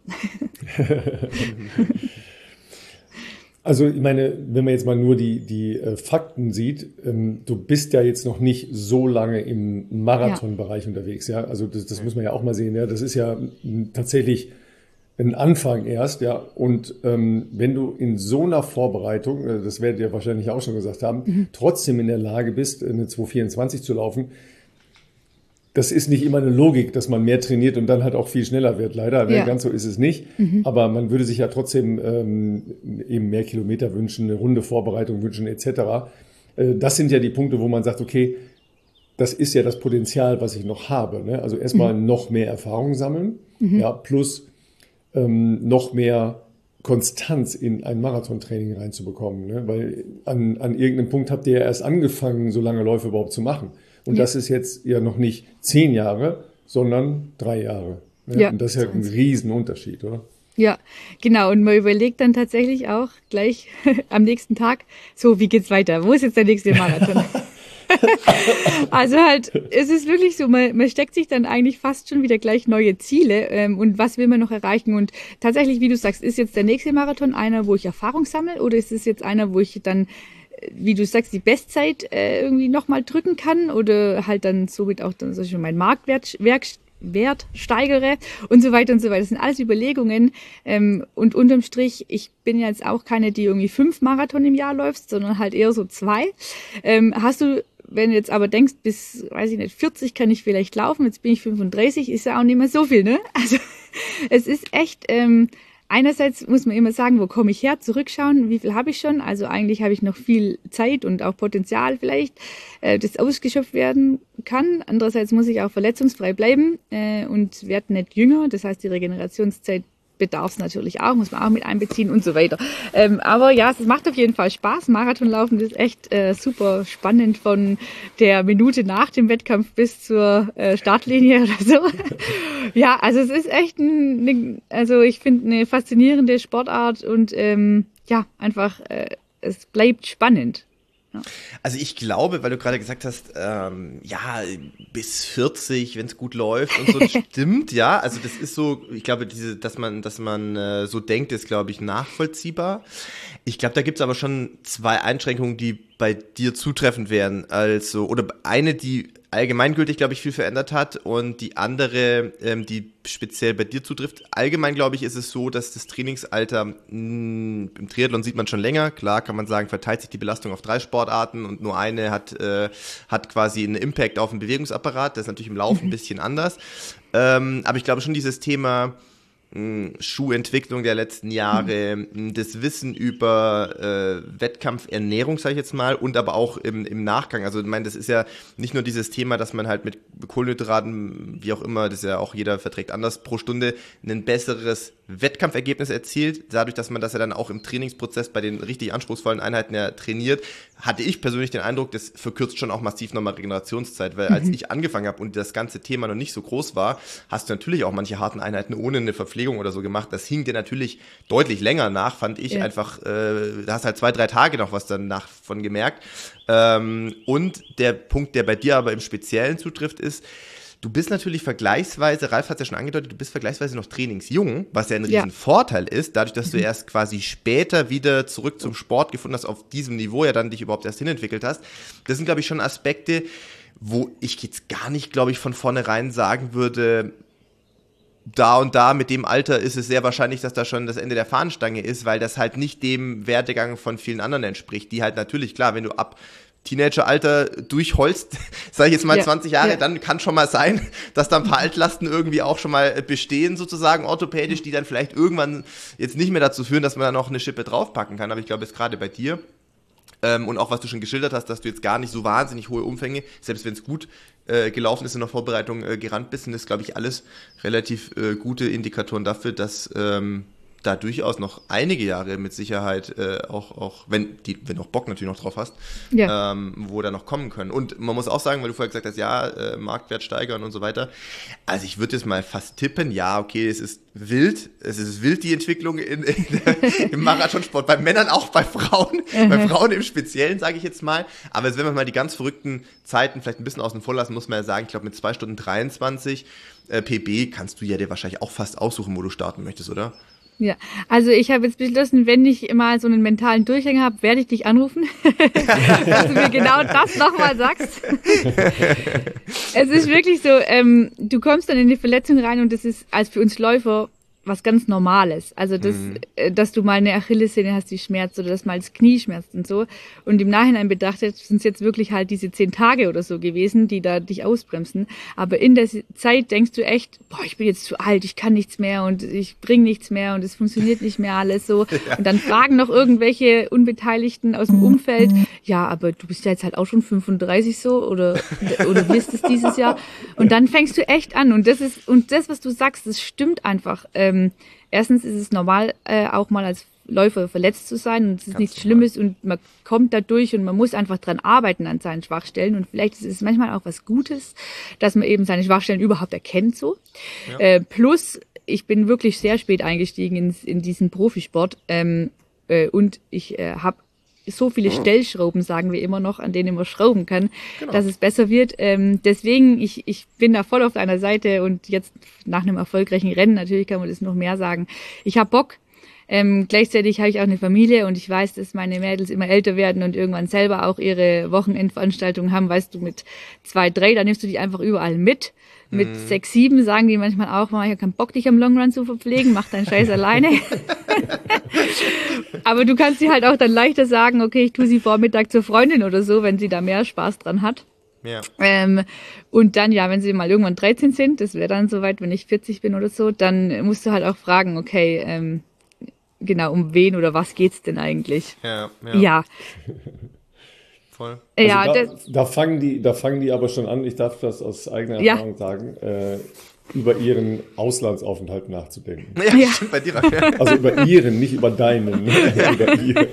Also ich meine, wenn man jetzt mal nur die, die äh, Fakten sieht, ähm, du bist ja jetzt noch nicht so lange im Marathonbereich ja. unterwegs, ja. Also das, das muss man ja auch mal sehen, ja. Das ist ja m, tatsächlich ein Anfang erst, ja. Und ähm, wenn du in so einer Vorbereitung, äh, das werdet ihr wahrscheinlich auch schon gesagt haben, mhm. trotzdem in der Lage bist, eine zwei vierundzwanzig zu laufen, das ist nicht immer eine Logik, dass man mehr trainiert und dann halt auch viel schneller wird. Leider, ja. ganz so ist es nicht. Mhm. Aber man würde sich ja trotzdem ähm, eben mehr Kilometer wünschen, eine runde Vorbereitung wünschen et cetera. Äh, das sind ja die Punkte, wo man sagt, okay, das ist ja das Potenzial, was ich noch habe. Ne? Also erstmal mhm. noch mehr Erfahrung sammeln, mhm. ja, plus ähm, noch mehr Konstanz in ein Marathontraining reinzubekommen. Ne? Weil an, an irgendeinem Punkt habt ihr ja erst angefangen, so lange Läufe überhaupt zu machen. Und ja. das ist jetzt ja noch nicht zehn Jahre, sondern drei Jahre. Ne? Ja. Und das ist ja ein Riesenunterschied, oder? Ja, genau. Und man überlegt dann tatsächlich auch gleich am nächsten Tag, so, wie geht's weiter? Wo ist jetzt der nächste Marathon? Also halt, es ist wirklich so, man, man steckt sich dann eigentlich fast schon wieder gleich neue Ziele ähm, und was will man noch erreichen und tatsächlich, wie du sagst, ist jetzt der nächste Marathon einer, wo ich Erfahrung sammle oder ist es jetzt einer, wo ich dann, wie du sagst, die Bestzeit äh, irgendwie nochmal drücken kann oder halt dann somit auch dann so meinen Marktwert Werk, Wert steigere und so weiter und so weiter. Das sind alles Überlegungen ähm, und unterm Strich, ich bin jetzt auch keine, die irgendwie fünf Marathon im Jahr läuft, sondern halt eher so zwei. Ähm, hast du Wenn du jetzt aber denkst, bis, weiß ich nicht, vierzig kann ich vielleicht laufen, jetzt bin ich fünfunddreißig, ist ja auch nicht mehr so viel, ne? Also es ist echt, ähm, einerseits muss man immer sagen, wo komme ich her, zurückschauen, wie viel habe ich schon? Also eigentlich habe ich noch viel Zeit und auch Potenzial vielleicht, äh, das ausgeschöpft werden kann. Andererseits muss ich auch verletzungsfrei bleiben äh, und werde nicht jünger, das heißt die Regenerationszeit bedarf es natürlich auch, muss man auch mit einbeziehen und so weiter. Ähm, aber ja, es macht auf jeden Fall Spaß. Marathonlaufen ist echt äh, super spannend von der Minute nach dem Wettkampf bis zur äh, Startlinie oder so. Ja, also es ist echt ein, ne, also ich finde eine faszinierende Sportart und ähm, ja, einfach äh, es bleibt spannend. Ja. Also ich glaube, weil du gerade gesagt hast, ähm, ja, bis vierzig, wenn es gut läuft und so, das stimmt, ja. Also das ist so, ich glaube, diese, dass man, dass man äh, so denkt, ist, glaube ich, nachvollziehbar. Ich glaube, da gibt es aber schon zwei Einschränkungen, die bei dir zutreffend wären. Also, oder eine, die allgemeingültig, glaube ich, viel verändert hat und die andere, ähm, die speziell bei dir zutrifft. Allgemein, glaube ich, ist es so, dass das Trainingsalter mh, im Triathlon sieht man schon länger. Klar kann man sagen, verteilt sich die Belastung auf drei Sportarten und nur eine hat, äh, hat quasi einen Impact auf den Bewegungsapparat. Das ist natürlich im Laufen ein bisschen anders. Ähm, aber ich glaube schon, dieses Thema Schuhentwicklung der letzten Jahre, mhm. das Wissen über äh, Wettkampfernährung, sage ich jetzt mal, und aber auch im, im Nachgang. Also ich meine, das ist ja nicht nur dieses Thema, dass man halt mit Kohlenhydraten, wie auch immer, das ist ja auch jeder verträgt anders, pro Stunde ein besseres Wettkampfergebnis erzielt. Dadurch, dass man das ja dann auch im Trainingsprozess bei den richtig anspruchsvollen Einheiten ja trainiert, hatte ich persönlich den Eindruck, das verkürzt schon auch massiv nochmal Regenerationszeit, weil mhm. als ich angefangen habe und das ganze Thema noch nicht so groß war, hast du natürlich auch manche harten Einheiten ohne eine Verpflegung oder so gemacht. Das hing dir natürlich deutlich länger nach, fand ich ja. einfach, äh, da hast halt zwei, drei Tage noch was danach von gemerkt. Ähm, und der Punkt, der bei dir aber im Speziellen zutrifft, ist, du bist natürlich vergleichsweise, Ralf hat es ja schon angedeutet, du bist vergleichsweise noch trainingsjung, was ja ein riesen ja. Vorteil ist, dadurch, dass du erst quasi später wieder zurück zum Sport gefunden hast, auf diesem Niveau ja dann dich überhaupt erst hinentwickelt hast. Das sind, glaube ich, schon Aspekte, wo ich jetzt gar nicht, glaube ich, von vornherein sagen würde, da und da mit dem Alter ist es sehr wahrscheinlich, dass da schon das Ende der Fahnenstange ist, weil das halt nicht dem Werdegang von vielen anderen entspricht, die halt natürlich, klar, wenn du ab Teenageralter durchholst, sage ich jetzt mal ja, zwanzig Jahre, ja. dann kann schon mal sein, dass da ein paar Altlasten irgendwie auch schon mal bestehen, sozusagen orthopädisch, die dann vielleicht irgendwann jetzt nicht mehr dazu führen, dass man da noch eine Schippe draufpacken kann. Aber ich glaube, jetzt gerade bei dir ähm, und auch was du schon geschildert hast, dass du jetzt gar nicht so wahnsinnig hohe Umfänge, selbst wenn es gut äh, gelaufen ist in der Vorbereitung, äh, gerannt bist, sind das, glaube ich, alles relativ äh, gute Indikatoren dafür, dass ähm, da durchaus noch einige Jahre mit Sicherheit, äh, auch, auch wenn die, wenn du noch Bock natürlich noch drauf hast, ja. ähm, wo da noch kommen können. Und man muss auch sagen, weil du vorher gesagt hast, ja, äh, Marktwert steigern und so weiter. Also ich würde jetzt mal fast tippen, ja, okay, es ist wild, es ist wild die Entwicklung in, in der, im Marathonsport, bei Männern auch, bei Frauen, bei Frauen im Speziellen, sage ich jetzt mal. Aber jetzt, wenn wir mal die ganz verrückten Zeiten vielleicht ein bisschen außen vor lassen, muss man ja sagen, ich glaube mit zwei Stunden dreiundzwanzig äh, P B kannst du ja dir wahrscheinlich auch fast aussuchen, wo du starten möchtest, oder? Ja, also ich habe jetzt beschlossen, wenn ich mal so einen mentalen Durchhänger habe, werde ich dich anrufen, dass du mir genau das nochmal sagst. Es ist wirklich so, ähm, du kommst dann in die Verletzung rein und das ist als für uns Läufer was ganz Normales. Also das, mhm. äh, dass du mal eine Achillessehne hast, die schmerzt oder dass mal das Knie schmerzt und so. Und im Nachhinein betrachtet sind es jetzt wirklich halt diese zehn Tage oder so gewesen, die da dich ausbremsen. Aber in der Zeit denkst du echt, boah, ich bin jetzt zu alt, ich kann nichts mehr und ich bringe nichts mehr und es funktioniert nicht mehr alles so. Ja. Und dann fragen noch irgendwelche Unbeteiligten aus dem Umfeld, ja, aber du bist ja jetzt halt auch schon fünfunddreißig so oder, oder wirst es dieses Jahr. Und dann fängst du echt an. Und das ist, und das, was du sagst, das stimmt einfach. Ähm, Erstens ist es normal, äh, auch mal als Läufer verletzt zu sein und es ist Ganz nichts normal. Schlimmes und man kommt da durch und man muss einfach dran arbeiten an seinen Schwachstellen und vielleicht ist es manchmal auch was Gutes, dass man eben seine Schwachstellen überhaupt erkennt so. Ja. Äh, plus, ich bin wirklich sehr spät eingestiegen in, in diesen Profisport ähm, äh, und ich äh, habe so viele Stellschrauben, sagen wir immer noch, an denen man schrauben kann, genau. dass es besser wird. Ähm, deswegen, ich, ich bin da voll auf deiner Seite und jetzt nach einem erfolgreichen Rennen, natürlich kann man das noch mehr sagen. Ich habe Bock. Ähm, gleichzeitig habe ich auch eine Familie und ich weiß, dass meine Mädels immer älter werden und irgendwann selber auch ihre Wochenendveranstaltungen haben. Weißt du, mit zwei, drei, da nimmst du die einfach überall mit. Mit mm. sechs, sieben sagen die manchmal auch, ich habe keinen Bock, dich am Longrun zu verpflegen, mach deinen Scheiß alleine. Aber du kannst sie halt auch dann leichter sagen, okay, ich tue sie Vormittag zur Freundin oder so, wenn sie da mehr Spaß dran hat. Ja. Ähm, und dann, ja, wenn sie mal irgendwann dreizehn sind, das wäre dann soweit, wenn ich vierzig bin oder so, dann musst du halt auch fragen, okay, ähm, genau, um wen oder was geht's denn eigentlich? Ja. ja. ja. Voll. Also ja, da, das, da fangen die, da fangen die aber schon an, ich darf das aus eigener ja. Erfahrung sagen, äh, über ihren Auslandsaufenthalt nachzudenken. Ja, ja. Stimmt bei dir. Also über ihren, nicht über deinen. über ihren.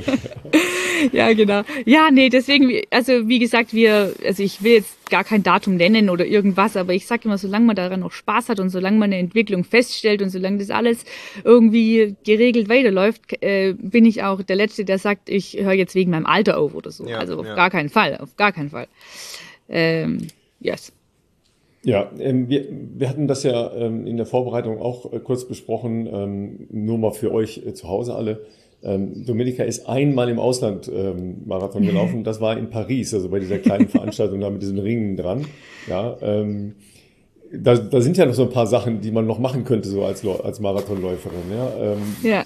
Ja, genau. Ja, nee, deswegen, also wie gesagt, wir, also ich will jetzt gar kein Datum nennen oder irgendwas, aber ich sage immer, solange man daran noch Spaß hat und solange man eine Entwicklung feststellt und solange das alles irgendwie geregelt weiterläuft, äh, bin ich auch der Letzte, der sagt, ich höre jetzt wegen meinem Alter auf oder so. Ja, also auf ja. gar keinen Fall, auf gar keinen Fall. Ähm, yes. Ja, ähm, wir, wir hatten das ja ähm, in der Vorbereitung auch äh, kurz besprochen, ähm, nur mal für euch äh, zu Hause alle. Ähm, Dominika ist einmal im Ausland ähm, Marathon gelaufen, das war in Paris, also bei dieser kleinen Veranstaltung da mit diesen Ringen dran. Ja, ähm, da, da sind ja noch so ein paar Sachen, die man noch machen könnte, so als, als Marathonläuferin. Ja, ähm, ja.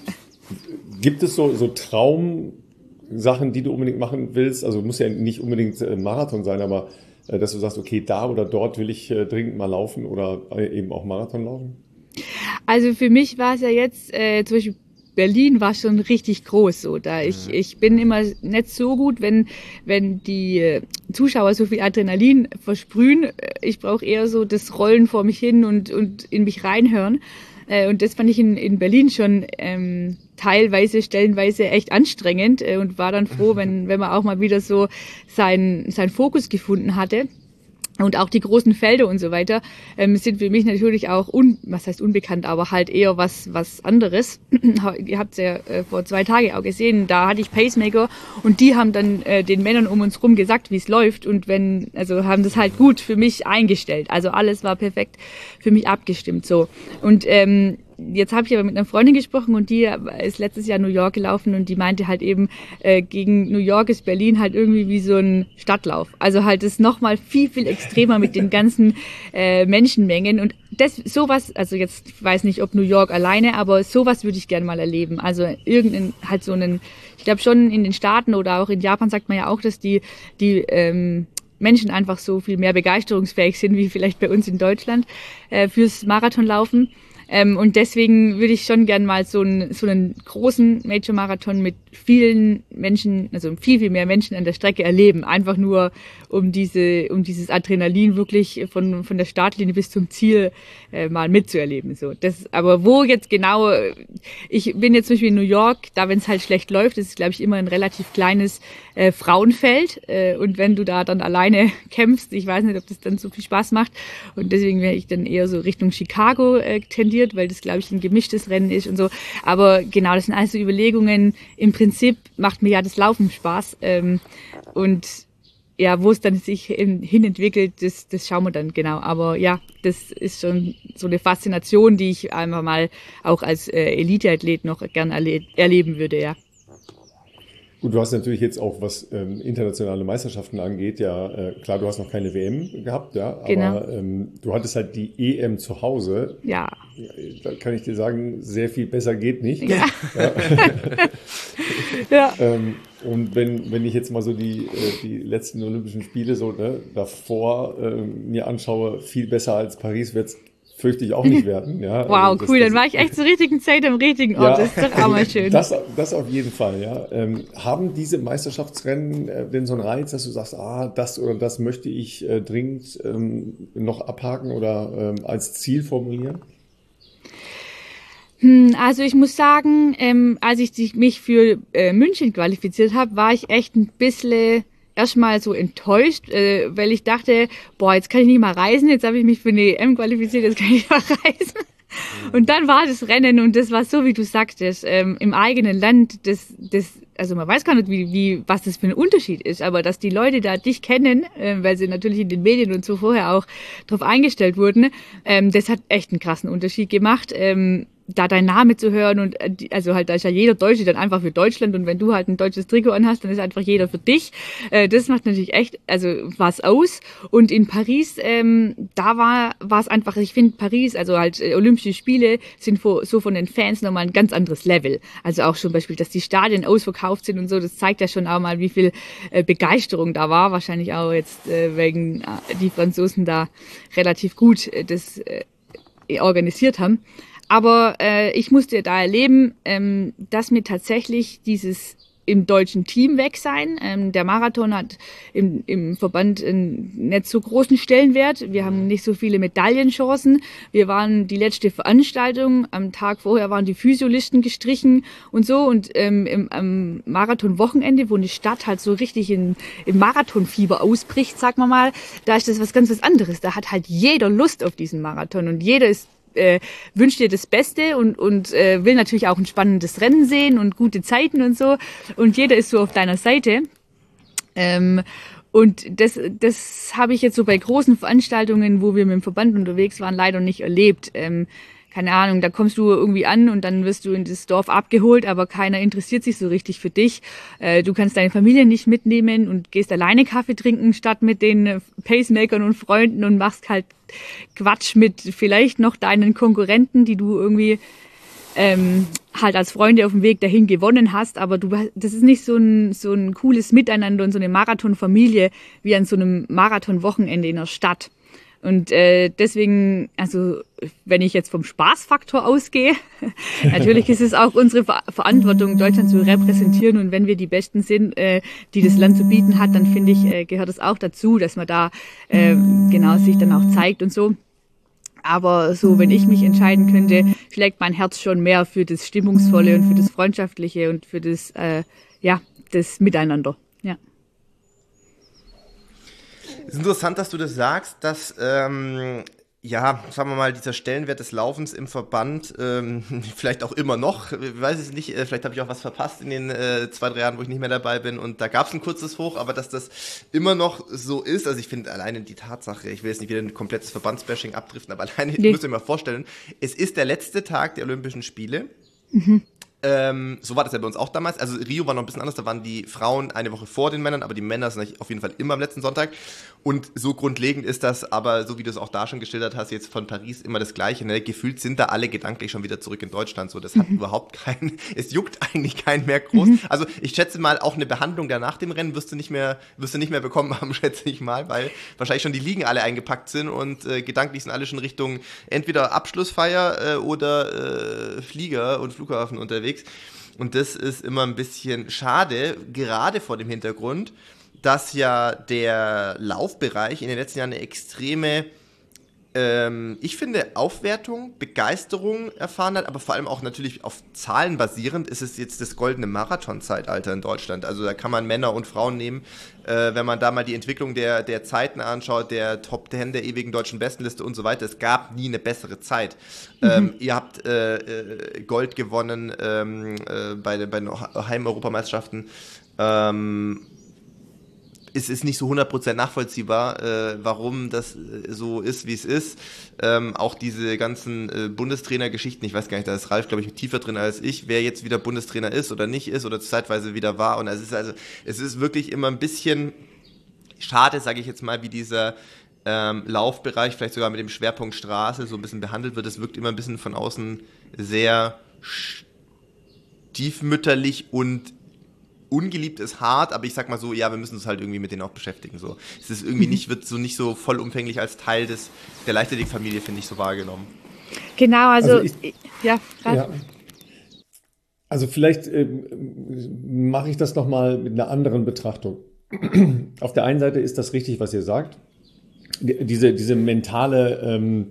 Gibt es so, so Traumsachen, die du unbedingt machen willst? Also muss ja nicht unbedingt äh, Marathon sein, aber äh, dass du sagst, okay, da oder dort will ich äh, dringend mal laufen oder äh, eben auch Marathon laufen? Also für mich war es ja jetzt äh, zum Beispiel Berlin war schon richtig groß, so da ich ich bin immer nicht so gut, wenn wenn die Zuschauer so viel Adrenalin versprühen. Ich brauche eher so das Rollen vor mich hin und und in mich reinhören. Und das fand ich in in Berlin schon ähm, teilweise, stellenweise echt anstrengend und war dann froh, wenn wenn man auch mal wieder so seinen seinen Fokus gefunden hatte. Und auch die großen Felder und so weiter ähm, sind für mich natürlich auch, un, was heißt unbekannt, aber halt eher was was anderes. Ihr habt es ja äh, vor zwei Tagen auch gesehen, da hatte ich Pacemaker und die haben dann äh, den Männern um uns rum gesagt, wie es läuft und wenn, also haben das halt gut für mich eingestellt. Also alles war perfekt für mich abgestimmt so. Und ähm, jetzt habe ich aber mit einer Freundin gesprochen und die ist letztes Jahr New York gelaufen und die meinte halt eben, äh, gegen New York ist Berlin halt irgendwie wie so ein Stadtlauf. Also halt ist nochmal viel, viel extremer mit den ganzen äh, Menschenmengen und das sowas, also jetzt ich weiß nicht, ob New York alleine, aber sowas würde ich gerne mal erleben. Also irgendein, halt so einen, ich glaube schon in den Staaten oder auch in Japan sagt man ja auch, dass die, die ähm, Menschen einfach so viel mehr begeisterungsfähig sind, wie vielleicht bei uns in Deutschland, äh, fürs Marathonlaufen. Ähm, und deswegen würde ich schon gern mal so einen, so einen großen Major-Marathon mit vielen Menschen, also viel, viel mehr Menschen an der Strecke erleben. Einfach nur, um diese, um dieses Adrenalin wirklich von, von der Startlinie bis zum Ziel äh, mal mitzuerleben. So, das, aber wo jetzt genau, ich bin jetzt zum Beispiel in New York, da wenn es halt schlecht läuft, ist es, glaube ich, immer ein relativ kleines äh, Frauenfeld. Äh, und wenn du da dann alleine kämpfst, ich weiß nicht, ob das dann so viel Spaß macht. Und deswegen wäre ich dann eher so Richtung Chicago äh, tendiert, weil das, glaube ich, ein gemischtes Rennen ist und so. Aber genau, das sind alles so Überlegungen. Im Prinzip macht mir ja das Laufen Spaß. Ähm, und ja, wo es dann sich hin entwickelt, das, das schauen wir dann genau. Aber ja, das ist schon so eine Faszination, die ich einfach mal auch als äh, Elite-Athlet noch gern erle erleben würde, ja. Gut, du hast natürlich jetzt auch, was ähm, internationale Meisterschaften angeht, ja, äh, klar, du hast noch keine W M gehabt, ja, aber Genau. ähm, du hattest halt die E M zu Hause. Ja. Da kann ich dir sagen, sehr viel besser geht nicht. Ja. Ja. Ja. ähm, und wenn, wenn ich jetzt mal so die, äh, die letzten Olympischen Spiele so ne, davor äh, mir anschaue, viel besser als Paris wird es, fürchte ich, auch nicht werden. Ja. Wow, Also das, cool, das, dann war ich echt zur richtigen Zeit am richtigen Ort. Ja, Das ist doch auch mal schön. Das, das auf jeden Fall, ja. Ähm, haben diese Meisterschaftsrennen äh, denn so einen Reiz, dass du sagst, ah, das oder das möchte ich äh, dringend ähm, noch abhaken oder ähm, als Ziel formulieren? Hm, also ich muss sagen, ähm, als ich mich für äh, München qualifiziert habe, war ich echt ein bisschen erstmal so enttäuscht, äh, weil ich dachte, boah, jetzt kann ich nicht mal reisen, jetzt habe ich mich für eine E M qualifiziert, jetzt kann ich nicht mal reisen. Und dann war das Rennen und das war so, wie du sagtest, ähm, im eigenen Land, das, das, also man weiß gar nicht, wie, wie, was das für ein Unterschied ist, aber dass die Leute da dich kennen, äh, weil sie natürlich in den Medien und so vorher auch drauf eingestellt wurden, ähm, das hat echt einen krassen Unterschied gemacht. Ähm, da dein Name zu hören und also halt da ist ja jeder Deutsche dann einfach für Deutschland und wenn du halt ein deutsches Trikot anhast, dann ist einfach jeder für dich. Äh, das macht natürlich echt also was aus. Und in Paris, ähm, da war war es einfach, ich finde Paris, also halt äh, Olympische Spiele sind vor, so von den Fans nochmal ein ganz anderes Level. Also auch schon Beispiel, dass die Stadien ausverkauft sind und so, das zeigt ja schon auch mal, wie viel äh, Begeisterung da war. Wahrscheinlich auch jetzt äh, wegen äh, die Franzosen da relativ gut äh, das äh, organisiert haben. Aber äh, ich musste da erleben, ähm, dass mir tatsächlich dieses im deutschen Team weg sein. Ähm, der Marathon hat im, im Verband einen nicht so großen Stellenwert. Wir haben nicht so viele Medaillenchancen. Wir waren die letzte Veranstaltung. Am Tag vorher waren die Physiolisten gestrichen und so. Und ähm, im, am Marathon-Wochenende, wo eine Stadt halt so richtig in, im Marathonfieber ausbricht, sagen wir mal, da ist das was ganz was anderes. Da hat halt jeder Lust auf diesen Marathon und jeder ist Äh, wünscht dir das Beste und, und äh, will natürlich auch ein spannendes Rennen sehen und gute Zeiten und so. Und jeder ist so auf deiner Seite. Ähm, und das, das habe ich jetzt so bei großen Veranstaltungen, wo wir mit dem Verband unterwegs waren, leider nicht erlebt. Ähm, keine Ahnung, da kommst du irgendwie an und dann wirst du in das Dorf abgeholt, aber keiner interessiert sich so richtig für dich. Äh, du kannst deine Familie nicht mitnehmen und gehst alleine Kaffee trinken, statt mit den Pacemakern und Freunden und machst halt Quatsch mit vielleicht noch deinen Konkurrenten, die du irgendwie ähm, halt als Freunde auf dem Weg dahin gewonnen hast, aber du, das ist nicht so ein, so ein cooles Miteinander und so eine Marathonfamilie wie an so einem Marathonwochenende in der Stadt. Und äh, deswegen, also wenn ich jetzt vom Spaßfaktor ausgehe, natürlich ist es auch unsere Ver Verantwortung, Deutschland zu repräsentieren. Und wenn wir die Besten sind, äh, die das Land zu bieten hat, dann finde ich, äh, gehört es auch dazu, dass man da äh, genau sich dann auch zeigt und so. Aber so, wenn ich mich entscheiden könnte, schlägt mein Herz schon mehr für das Stimmungsvolle und für das Freundschaftliche und für das, äh, ja, das Miteinander. Ja. Es ist interessant, dass du das sagst, dass, ähm, ja, sagen wir mal, dieser Stellenwert des Laufens im Verband, ähm, vielleicht auch immer noch, ich weiß es nicht, äh, vielleicht habe ich auch was verpasst in den äh, zwei, drei Jahren, wo ich nicht mehr dabei bin und da gab es ein kurzes Hoch, aber dass das immer noch so ist, also ich finde alleine die Tatsache, ich will jetzt nicht wieder ein komplettes Verbandsbashing abdriften, aber alleine, nee. Ich muss mir mal vorstellen, es ist der letzte Tag der Olympischen Spiele. Mhm. Ähm, so war das ja bei uns auch damals. Also Rio war noch ein bisschen anders, da waren die Frauen eine Woche vor den Männern, aber die Männer sind auf jeden Fall immer am letzten Sonntag. Und so grundlegend ist das, aber so wie du es auch da schon geschildert hast, jetzt von Paris immer das Gleiche. Ne? Gefühlt sind da alle gedanklich schon wieder zurück in Deutschland. So, das hat mhm. überhaupt keinen, es juckt eigentlich keinen mehr groß. Mhm. Also ich schätze mal, auch eine Behandlung da nach dem Rennen wirst du nicht mehr, wirst du nicht mehr bekommen haben, schätze ich mal, weil wahrscheinlich schon die Liegen alle eingepackt sind und äh, gedanklich sind alle schon Richtung entweder Abschlussfeier äh, oder äh, Flieger und Flughafen unterwegs. Und das ist immer ein bisschen schade, gerade vor dem Hintergrund, dass ja der Laufbereich in den letzten Jahren eine extreme, ähm, ich finde, Aufwertung, Begeisterung erfahren hat, aber vor allem auch natürlich auf Zahlen basierend ist es jetzt das goldene Marathon-Zeitalter in Deutschland. Also da kann man Männer und Frauen nehmen, äh, wenn man da mal die Entwicklung der, der Zeiten anschaut, der Top Ten der ewigen deutschen Bestenliste und so weiter. Es gab nie eine bessere Zeit. Mhm. Ähm, ihr habt äh, äh, Gold gewonnen ähm, äh, bei, bei den Heim-Europameisterschaften. Ähm, Es ist nicht so hundert Prozent nachvollziehbar, äh, warum das äh, so ist, wie es ist. Ähm, auch diese ganzen äh, Bundestrainer-Geschichten, ich weiß gar nicht, da ist Ralf, glaube ich, tiefer drin als ich, wer jetzt wieder Bundestrainer ist oder nicht ist oder zeitweise wieder war. Und es ist also, es ist wirklich immer ein bisschen schade, sage ich jetzt mal, wie dieser ähm, Laufbereich, vielleicht sogar mit dem Schwerpunkt Straße, so ein bisschen behandelt wird. Es wirkt immer ein bisschen von außen sehr stiefmütterlich und ungeliebt ist hart, aber ich sag mal so, ja, wir müssen uns halt irgendwie mit denen auch beschäftigen. So. Es ist irgendwie nicht, wird so nicht so vollumfänglich als Teil des, der Leichtathletik-Familie, finde ich, so wahrgenommen. Genau, also, also ich, ja, ja. Also vielleicht äh, mache ich das nochmal mit einer anderen Betrachtung. Auf der einen Seite ist das richtig, was ihr sagt. Diese, diese mentale ähm,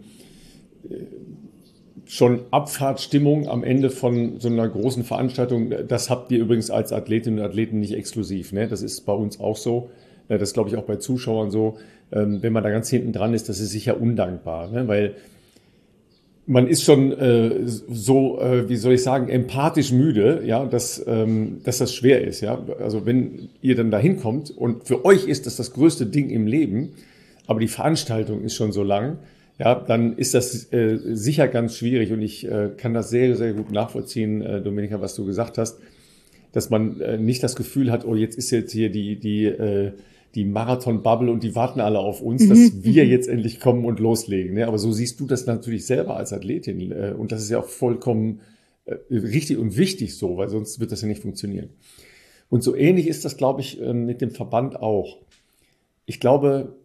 schon Abfahrtstimmung am Ende von so einer großen Veranstaltung, das habt ihr übrigens als Athletinnen und Athleten nicht exklusiv. Ne? Das ist bei uns auch so. Das ist, glaube ich, auch bei Zuschauern so. Wenn man da ganz hinten dran ist, das ist sicher undankbar. Ne? Weil man ist schon äh, so, äh, wie soll ich sagen, empathisch müde, ja, dass, ähm, dass das schwer ist. Ja? Also wenn ihr dann da hinkommt und für euch ist das das größte Ding im Leben, aber die Veranstaltung ist schon so lang, ja, dann ist das äh, sicher ganz schwierig und ich äh, kann das sehr, sehr gut nachvollziehen, äh, Dominika, was du gesagt hast, dass man äh, nicht das Gefühl hat, oh, jetzt ist jetzt hier die, die, äh, die Marathon-Bubble und die warten alle auf uns, mhm. dass wir jetzt endlich kommen und loslegen. Ne? Aber so siehst du das natürlich selber als Athletin äh, und das ist ja auch vollkommen äh, richtig und wichtig so, weil sonst wird das ja nicht funktionieren. Und so ähnlich ist das, glaube ich, äh, mit dem Verband auch. Ich glaube,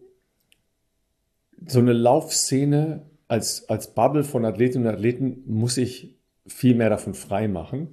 so eine Laufszene als, als Bubble von Athletinnen und Athleten muss sich viel mehr davon frei machen,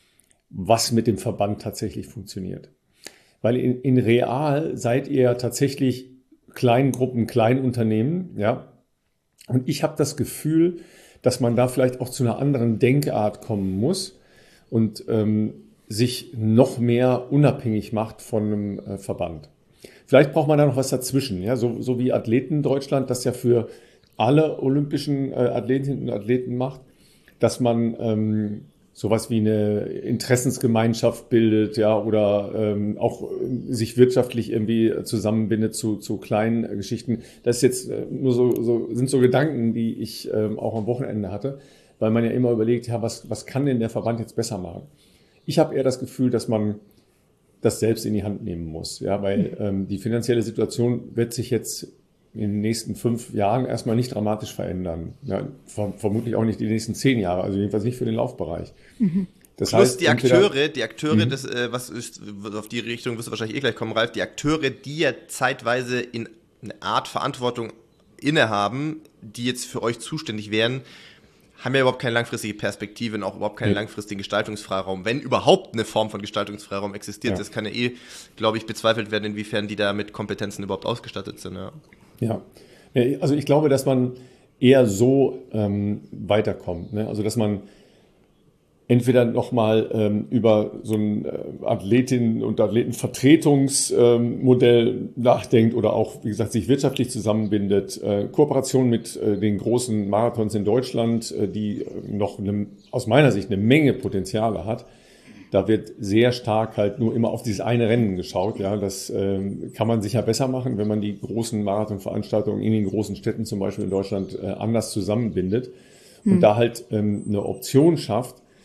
was mit dem Verband tatsächlich funktioniert. Weil in, in real seid ihr tatsächlich kleinen Gruppen, kleinen Unternehmen, ja. Und ich habe das Gefühl, dass man da vielleicht auch zu einer anderen Denkart kommen muss und ähm, sich noch mehr unabhängig macht von einem äh, Verband. Vielleicht braucht man da noch was dazwischen, ja, so, so wie Athleten Deutschland das ja für alle olympischen äh, Athletinnen und Athleten macht, dass man ähm, sowas wie eine Interessensgemeinschaft bildet, ja, oder ähm, auch äh, sich wirtschaftlich irgendwie zusammenbindet zu, zu kleinen äh, Geschichten. Das ist jetzt äh, nur so, so, sind so Gedanken, die ich ähm, auch am Wochenende hatte, weil man ja immer überlegt, ja, was, was kann denn der Verband jetzt besser machen? Ich habe eher das Gefühl, dass man das selbst in die Hand nehmen muss, ja, weil ähm, die finanzielle Situation wird sich jetzt in den nächsten fünf Jahren erstmal nicht dramatisch verändern. Ja, ver- vermutlich auch nicht die nächsten zehn Jahre, also jedenfalls nicht für den Laufbereich. Mhm. Das Plus heißt, die Akteure, die Akteure, mhm. das, äh, was ist, auf die Richtung wirst du wahrscheinlich eh gleich kommen, Ralf, die Akteure, die ja zeitweise in eine Art Verantwortung innehaben, die jetzt für euch zuständig wären, haben ja überhaupt keine langfristige Perspektive und auch überhaupt keinen ja. langfristigen Gestaltungsfreiraum. Wenn überhaupt eine Form von Gestaltungsfreiraum existiert, ja. das kann ja eh, glaube ich, bezweifelt werden, inwiefern die da mit Kompetenzen überhaupt ausgestattet sind. Ja, ja. Also ich glaube, dass man eher so ähm, weiterkommt. Ne? Also dass man entweder nochmal ähm, über so ein äh, Athletinnen- und Athletenvertretungsmodell ähm, nachdenkt oder auch, wie gesagt, sich wirtschaftlich zusammenbindet. Äh, Kooperation mit äh, den großen Marathons in Deutschland, äh, die noch eine, aus meiner Sicht eine Menge Potenziale hat. Da wird sehr stark halt nur immer auf dieses eine Rennen geschaut. Ja, das ähm, kann man sicher besser machen, wenn man die großen Marathonveranstaltungen in den großen Städten, zum Beispiel in Deutschland, äh, anders zusammenbindet und hm. da halt ähm, eine Option schafft,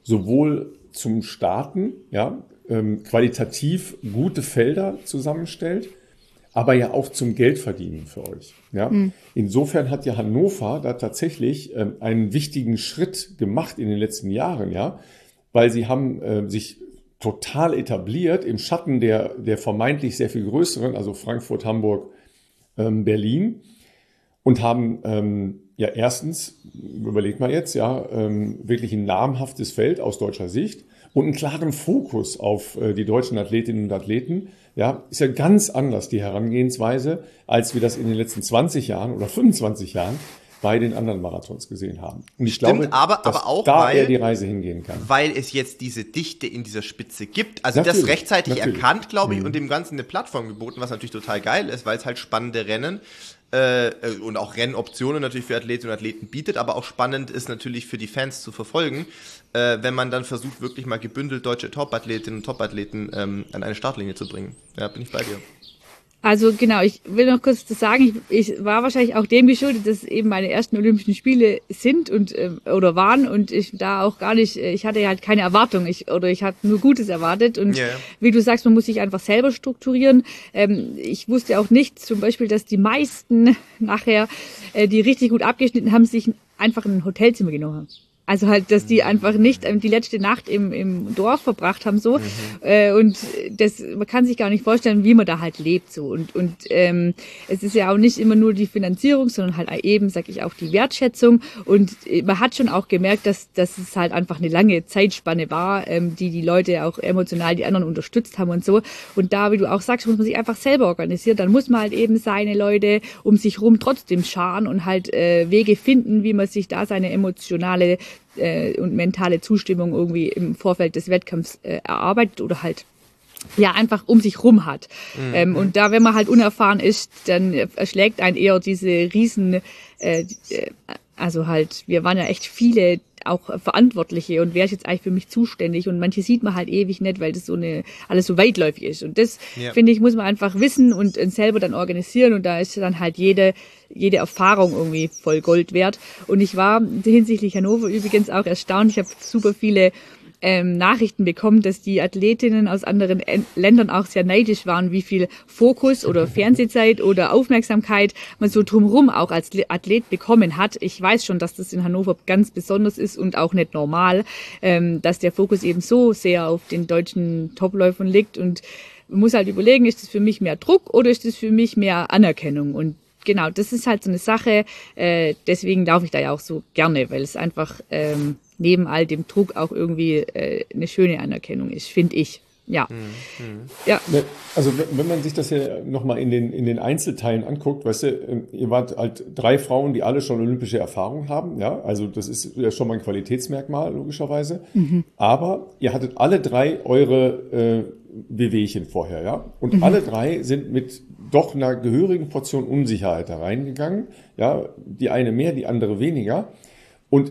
sowohl zum Starten, ja, ähm, qualitativ gute Felder zusammenstellt, aber ja auch zum Geldverdienen für euch. Ja? Mhm. Insofern hat ja Hannover da tatsächlich ähm, einen wichtigen Schritt gemacht in den letzten Jahren, ja, weil sie haben äh, sich total etabliert im Schatten der, der vermeintlich sehr viel größeren, also Frankfurt, Hamburg, ähm, Berlin, und haben ähm, ja erstens, überlegt mal jetzt, ja, ähm, wirklich ein namhaftes Feld aus deutscher Sicht und einen klaren Fokus auf äh, die deutschen Athletinnen und Athleten. Ja, ist ja ganz anders die Herangehensweise, als wir das in den letzten zwanzig Jahren oder fünfundzwanzig Jahren bei den anderen Marathons gesehen haben. Und ich Stimmt, glaube, aber, dass aber auch, da weil, eher die Reise hingehen kann. Weil es jetzt diese Dichte in dieser Spitze gibt. Also Natürlich, das rechtzeitig natürlich. erkannt, glaube ich, Mhm. und dem Ganzen eine Plattform geboten, was natürlich total geil ist, weil es halt spannende Rennen äh, und auch Rennoptionen natürlich für Athletinnen und Athleten bietet, aber auch spannend ist natürlich für die Fans zu verfolgen, äh, wenn man dann versucht, wirklich mal gebündelt deutsche Top-Athletinnen und Top-Athleten ähm, an eine Startlinie zu bringen. Ja, bin ich bei dir. Also genau, ich will noch kurz das sagen, ich, ich war wahrscheinlich auch dem geschuldet, dass es eben meine ersten Olympischen Spiele sind und äh, oder waren und ich da auch gar nicht, ich hatte halt keine Erwartung, ich oder ich hatte nur Gutes erwartet und Yeah. wie du sagst, man muss sich einfach selber strukturieren. Ähm, ich wusste auch nicht, zum Beispiel, dass die meisten nachher, äh, die richtig gut abgeschnitten haben, sich einfach ein Hotelzimmer genommen haben. Also halt, dass die einfach nicht ähm, die letzte Nacht im, im Dorf verbracht haben so. Mhm. Äh, und das, man kann sich gar nicht vorstellen, wie man da halt lebt so. Und, und ähm, es ist ja auch nicht immer nur die Finanzierung, sondern halt eben, sag ich, auch die Wertschätzung. Und man hat schon auch gemerkt, dass, dass es halt einfach eine lange Zeitspanne war, ähm, die die Leute auch emotional die anderen unterstützt haben und so. Und da, wie du auch sagst, muss man sich einfach selber organisieren. Dann muss man halt eben seine Leute um sich rum trotzdem scharen und halt äh, Wege finden, wie man sich da seine emotionale und mentale Zustimmung irgendwie im Vorfeld des Wettkampfs äh, erarbeitet oder halt ja einfach um sich rum hat. Mhm. Ähm, und da, wenn man halt unerfahren ist, dann erschlägt einen eher diese riesen, äh, also halt, wir waren ja echt viele auch Verantwortliche und wer ist jetzt eigentlich für mich zuständig und manche sieht man halt ewig nicht, weil das so eine alles so weitläufig ist und das ja. finde ich, muss man einfach wissen und selber dann organisieren und da ist dann halt jede jede Erfahrung irgendwie voll Gold wert und ich war hinsichtlich Hannover übrigens auch erstaunt, ich habe super viele Ähm, Nachrichten bekommen, dass die Athletinnen aus anderen Ä- Ländern auch sehr neidisch waren, wie viel Fokus oder Fernsehzeit oder Aufmerksamkeit man so drumherum auch als Athlet bekommen hat. Ich weiß schon, dass das in Hannover ganz besonders ist und auch nicht normal, ähm, dass der Fokus eben so sehr auf den deutschen Topläufern liegt und man muss halt überlegen, ist das für mich mehr Druck oder ist das für mich mehr Anerkennung und genau, das ist halt so eine Sache, äh, deswegen laufe ich da ja auch so gerne, weil es einfach ähm, neben all dem Druck auch irgendwie äh, eine schöne Anerkennung ist, finde ich. Ja. Mhm. ja. Also wenn man sich das ja nochmal in den, in den Einzelteilen anguckt, weißt du, ihr wart halt drei Frauen, die alle schon olympische Erfahrung haben, ja, also das ist ja schon mal ein Qualitätsmerkmal, logischerweise. Mhm. Aber ihr hattet alle drei eure äh, Wehwehchen vorher, ja, und mhm. alle drei sind mit doch einer gehörigen Portion Unsicherheit da reingegangen, ja, die eine mehr, die andere weniger. Und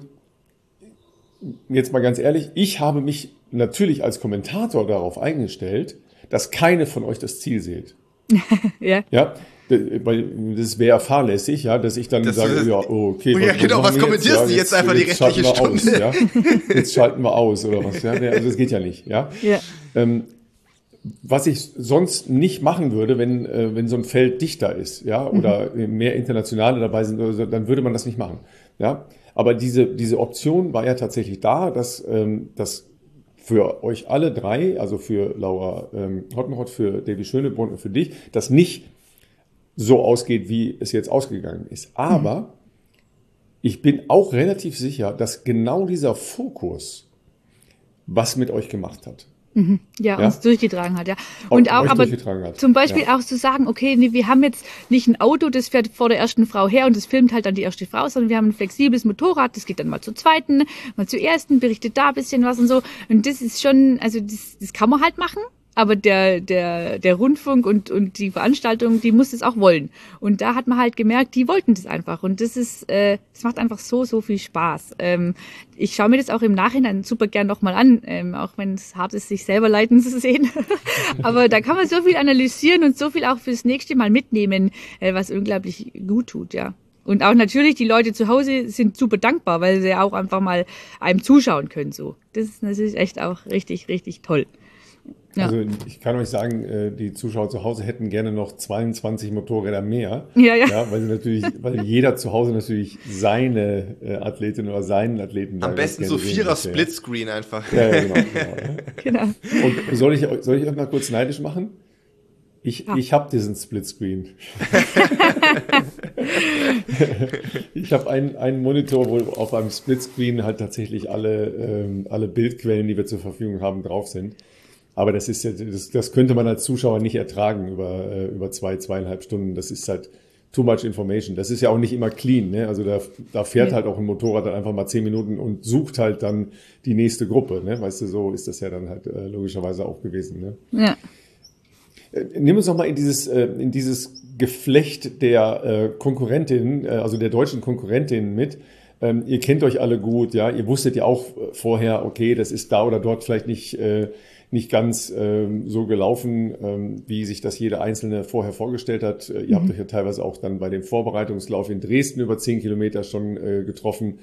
jetzt mal ganz ehrlich, ich habe mich natürlich als Kommentator darauf eingestellt, dass keine von euch das Ziel seht. ja. Ja, weil das wäre fahrlässig, ja, dass ich dann das sage, ja, okay, was, ja, genau, was kommentierst ja, du jetzt, jetzt einfach jetzt die restliche Stunde? Aus, ja? Jetzt schalten wir aus oder was, ja, also das geht ja nicht, ja. ja. Ähm, was ich sonst nicht machen würde, wenn, äh, wenn so ein Feld dichter ist, ja, oder mhm. mehr Internationale dabei sind, oder so, dann würde man das nicht machen, ja. Aber diese, diese Option war ja tatsächlich da, dass, ähm, dass für euch alle drei, also für Laura ähm, Hottenrott, für Davy Schönebrunn und für dich, das nicht so ausgeht, wie es jetzt ausgegangen ist. Aber mhm. ich bin auch relativ sicher, dass genau dieser Fokus was mit euch gemacht hat. Mhm. Ja, ja, uns durchgetragen hat, ja. Und auch, aber hat. zum Beispiel ja. auch zu sagen, okay, nee, wir haben jetzt nicht ein Auto, das fährt vor der ersten Frau her und das filmt halt dann die erste Frau, sondern wir haben ein flexibles Motorrad, das geht dann mal zur zweiten, mal zur ersten, berichtet da ein bisschen was und so. Und das ist schon, also das, das kann man halt machen. Aber der, der, der Rundfunk und, und die Veranstaltung, die muss es auch wollen. Und da hat man halt gemerkt, die wollten das einfach. Und das ist, äh, das macht einfach so, so viel Spaß. Ähm, ich schaue mir das auch im Nachhinein super gern nochmal an, ähm, auch wenn es hart ist, sich selber leiten zu sehen. Aber da kann man so viel analysieren und so viel auch fürs nächste Mal mitnehmen, äh, was unglaublich gut tut, ja. Und auch natürlich, die Leute zu Hause sind super dankbar, weil sie auch einfach mal einem zuschauen können. So, das ist natürlich echt auch richtig, richtig toll. Ja. Also ich kann euch sagen, die Zuschauer zu Hause hätten gerne noch zweiundzwanzig Motorräder mehr. Ja, ja. Ja, weil sie natürlich, weil jeder zu Hause natürlich seine äh, Athletin oder seinen Athleten. Am besten so Vierer Splitscreen einfach. Ja, ja, genau. genau, ja. Genau. Und soll ich, soll ich euch mal kurz neidisch machen? Ich, ja. ich habe diesen Splitscreen. Ich habe einen, einen Monitor, wo auf einem Splitscreen halt tatsächlich alle, ähm, alle Bildquellen, die wir zur Verfügung haben, drauf sind. Aber das ist das, das könnte man als Zuschauer nicht ertragen über, äh, über zwei, zweieinhalb Stunden. Das ist halt too much information. Das ist ja auch nicht immer clean, ne? Also da, da fährt ja. halt auch ein Motorrad dann einfach mal zehn Minuten und sucht halt dann die nächste Gruppe, ne? Weißt du, so ist das ja dann halt äh, logischerweise auch gewesen, ne? Ja. Nimm uns noch mal in dieses, in dieses Geflecht der Konkurrentinnen, also der deutschen Konkurrentinnen mit. Ihr kennt euch alle gut, ja. Ihr wusstet ja auch vorher, okay, das ist da oder dort vielleicht nicht, nicht ganz so gelaufen, wie sich das jede Einzelne vorher vorgestellt hat. Ihr mhm. habt euch ja teilweise auch dann bei dem Vorbereitungslauf in Dresden über zehn Kilometer schon getroffen.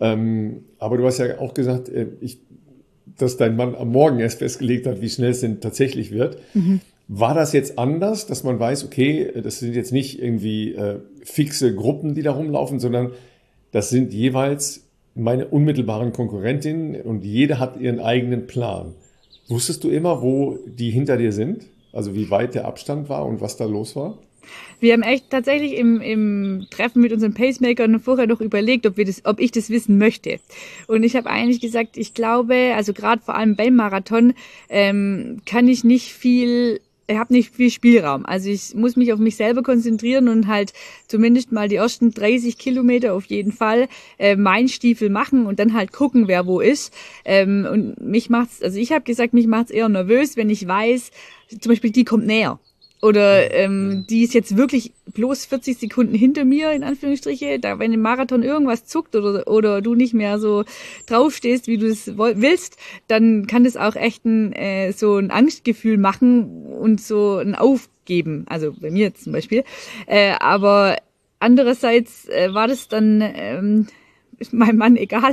Aber du hast ja auch gesagt, ich, dass dein Mann am Morgen erst festgelegt hat, wie schnell es denn tatsächlich wird. Mhm. War das jetzt anders, dass man weiß, okay, das sind jetzt nicht irgendwie äh, fixe Gruppen, die da rumlaufen, sondern das sind jeweils meine unmittelbaren Konkurrentinnen und jede hat ihren eigenen Plan. Wusstest du immer, wo die hinter dir sind? Also wie weit der Abstand war und was da los war? Wir haben echt tatsächlich im, im Treffen mit unseren Pacemakern vorher noch überlegt, ob wir das, ob ich das wissen möchte. Und ich habe eigentlich gesagt, ich glaube, also gerade vor allem beim Marathon ähm, kann ich nicht viel Ich habe nicht viel Spielraum. Also ich muss mich auf mich selber konzentrieren und halt zumindest mal die ersten dreißig Kilometer auf jeden Fall äh, meinen Stiefel machen und dann halt gucken, wer wo ist. Ähm, und mich macht's, also ich habe gesagt, mich macht's eher nervös, wenn ich weiß, zum Beispiel die kommt näher. Oder ähm, die ist jetzt wirklich bloß vierzig Sekunden hinter mir, in Anführungsstriche. Da, wenn im Marathon irgendwas zuckt oder oder du nicht mehr so draufstehst, wie du es willst, dann kann das auch echt ein, äh, so ein Angstgefühl machen und so ein Aufgeben. Also bei mir jetzt zum Beispiel. Äh, aber andererseits äh, war das dann ähm, ist meinem Mann egal.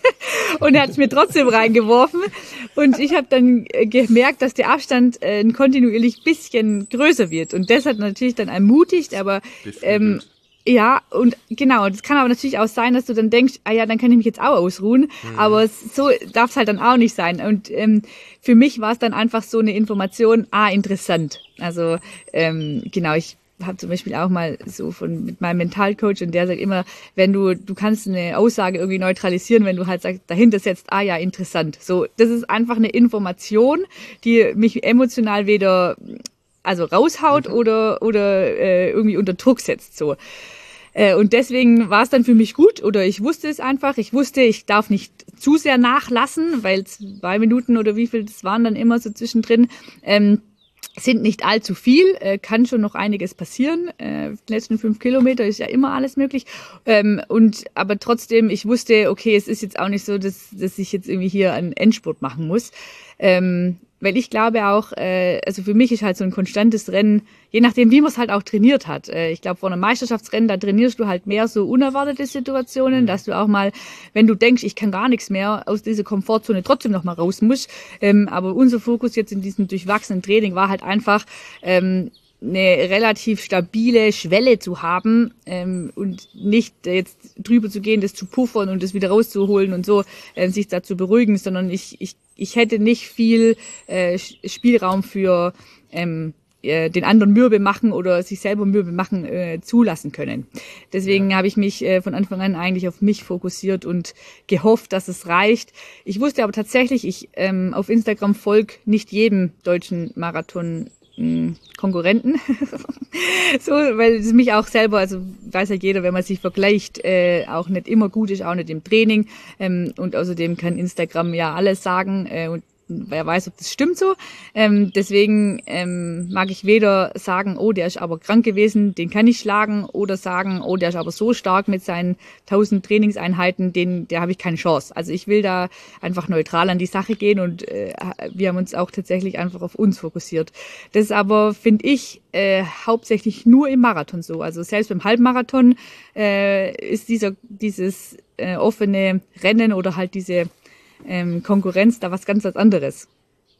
Und er hat es mir trotzdem reingeworfen. Und ich habe dann gemerkt, dass der Abstand äh, ein kontinuierlich bisschen größer wird. Und das hat natürlich dann ermutigt, aber ähm, ja, und genau, das kann aber natürlich auch sein, dass du dann denkst, ah ja, dann kann ich mich jetzt auch ausruhen. Mhm. Aber so darf es halt dann auch nicht sein. Und ähm, für mich war es dann einfach so eine Information, ah, interessant. Also ähm, genau, ich habe zum Beispiel auch mal so von mit meinem Mentalcoach und der sagt immer, wenn du du kannst eine Aussage irgendwie neutralisieren, wenn du halt sagst, dahinter setzt, ah ja, interessant. So, das ist einfach eine Information, die mich emotional weder also raushaut mhm. oder oder äh, irgendwie unter Druck setzt. So. Äh, und deswegen war es dann für mich gut oder ich wusste es einfach. Ich wusste, ich darf nicht zu sehr nachlassen, weil zwei Minuten oder wie viel das waren dann immer so zwischendrin. Ähm, sind nicht allzu viel, äh, kann schon noch einiges passieren. Äh, die letzten fünf Kilometer ist ja immer alles möglich. Ähm, und aber trotzdem, ich wusste, okay, es ist jetzt auch nicht so, dass, dass ich jetzt irgendwie hier einen Endspurt machen muss. Ähm, weil ich glaube auch, äh, also für mich ist halt so ein konstantes Rennen, je nachdem, wie man es halt auch trainiert hat. Äh, ich glaube, vor einem Meisterschaftsrennen, da trainierst du halt mehr so unerwartete Situationen, mhm. dass du auch mal, wenn du denkst, ich kann gar nichts mehr, aus dieser Komfortzone trotzdem noch mal raus musst. Ähm, aber unser Fokus jetzt in diesem durchwachsenen Training war halt einfach, ähm, eine relativ stabile Schwelle zu haben ähm, und nicht jetzt drüber zu gehen, das zu puffern und das wieder rauszuholen und so äh, sich da zu beruhigen, sondern ich ich ich hätte nicht viel äh, Spielraum für ähm, äh, den anderen mürbe machen oder sich selber mürbe machen äh, zulassen können. Deswegen ja. habe ich mich äh, von Anfang an eigentlich auf mich fokussiert und gehofft, dass es reicht. Ich wusste aber tatsächlich, ich ähm, auf Instagram folge nicht jedem deutschen Marathon Konkurrenten, so, weil es mich auch selber, also weiß ja jeder, wenn man sich vergleicht, äh, auch nicht immer gut ist, auch nicht im Training, ähm, und außerdem kann Instagram ja alles sagen, äh, und wer weiß, ob das stimmt so. Ähm, deswegen ähm, mag ich weder sagen, oh, der ist aber krank gewesen, den kann ich schlagen, oder sagen, oh, der ist aber so stark mit seinen tausend Trainingseinheiten, den, der habe ich keine Chance. Also ich will da einfach neutral an die Sache gehen und äh, wir haben uns auch tatsächlich einfach auf uns fokussiert. Das ist aber, finde ich, äh, hauptsächlich nur im Marathon so. Also selbst beim Halbmarathon äh, ist dieser dieses äh, offene Rennen oder halt diese ähm, Konkurrenz da was ganz was anderes.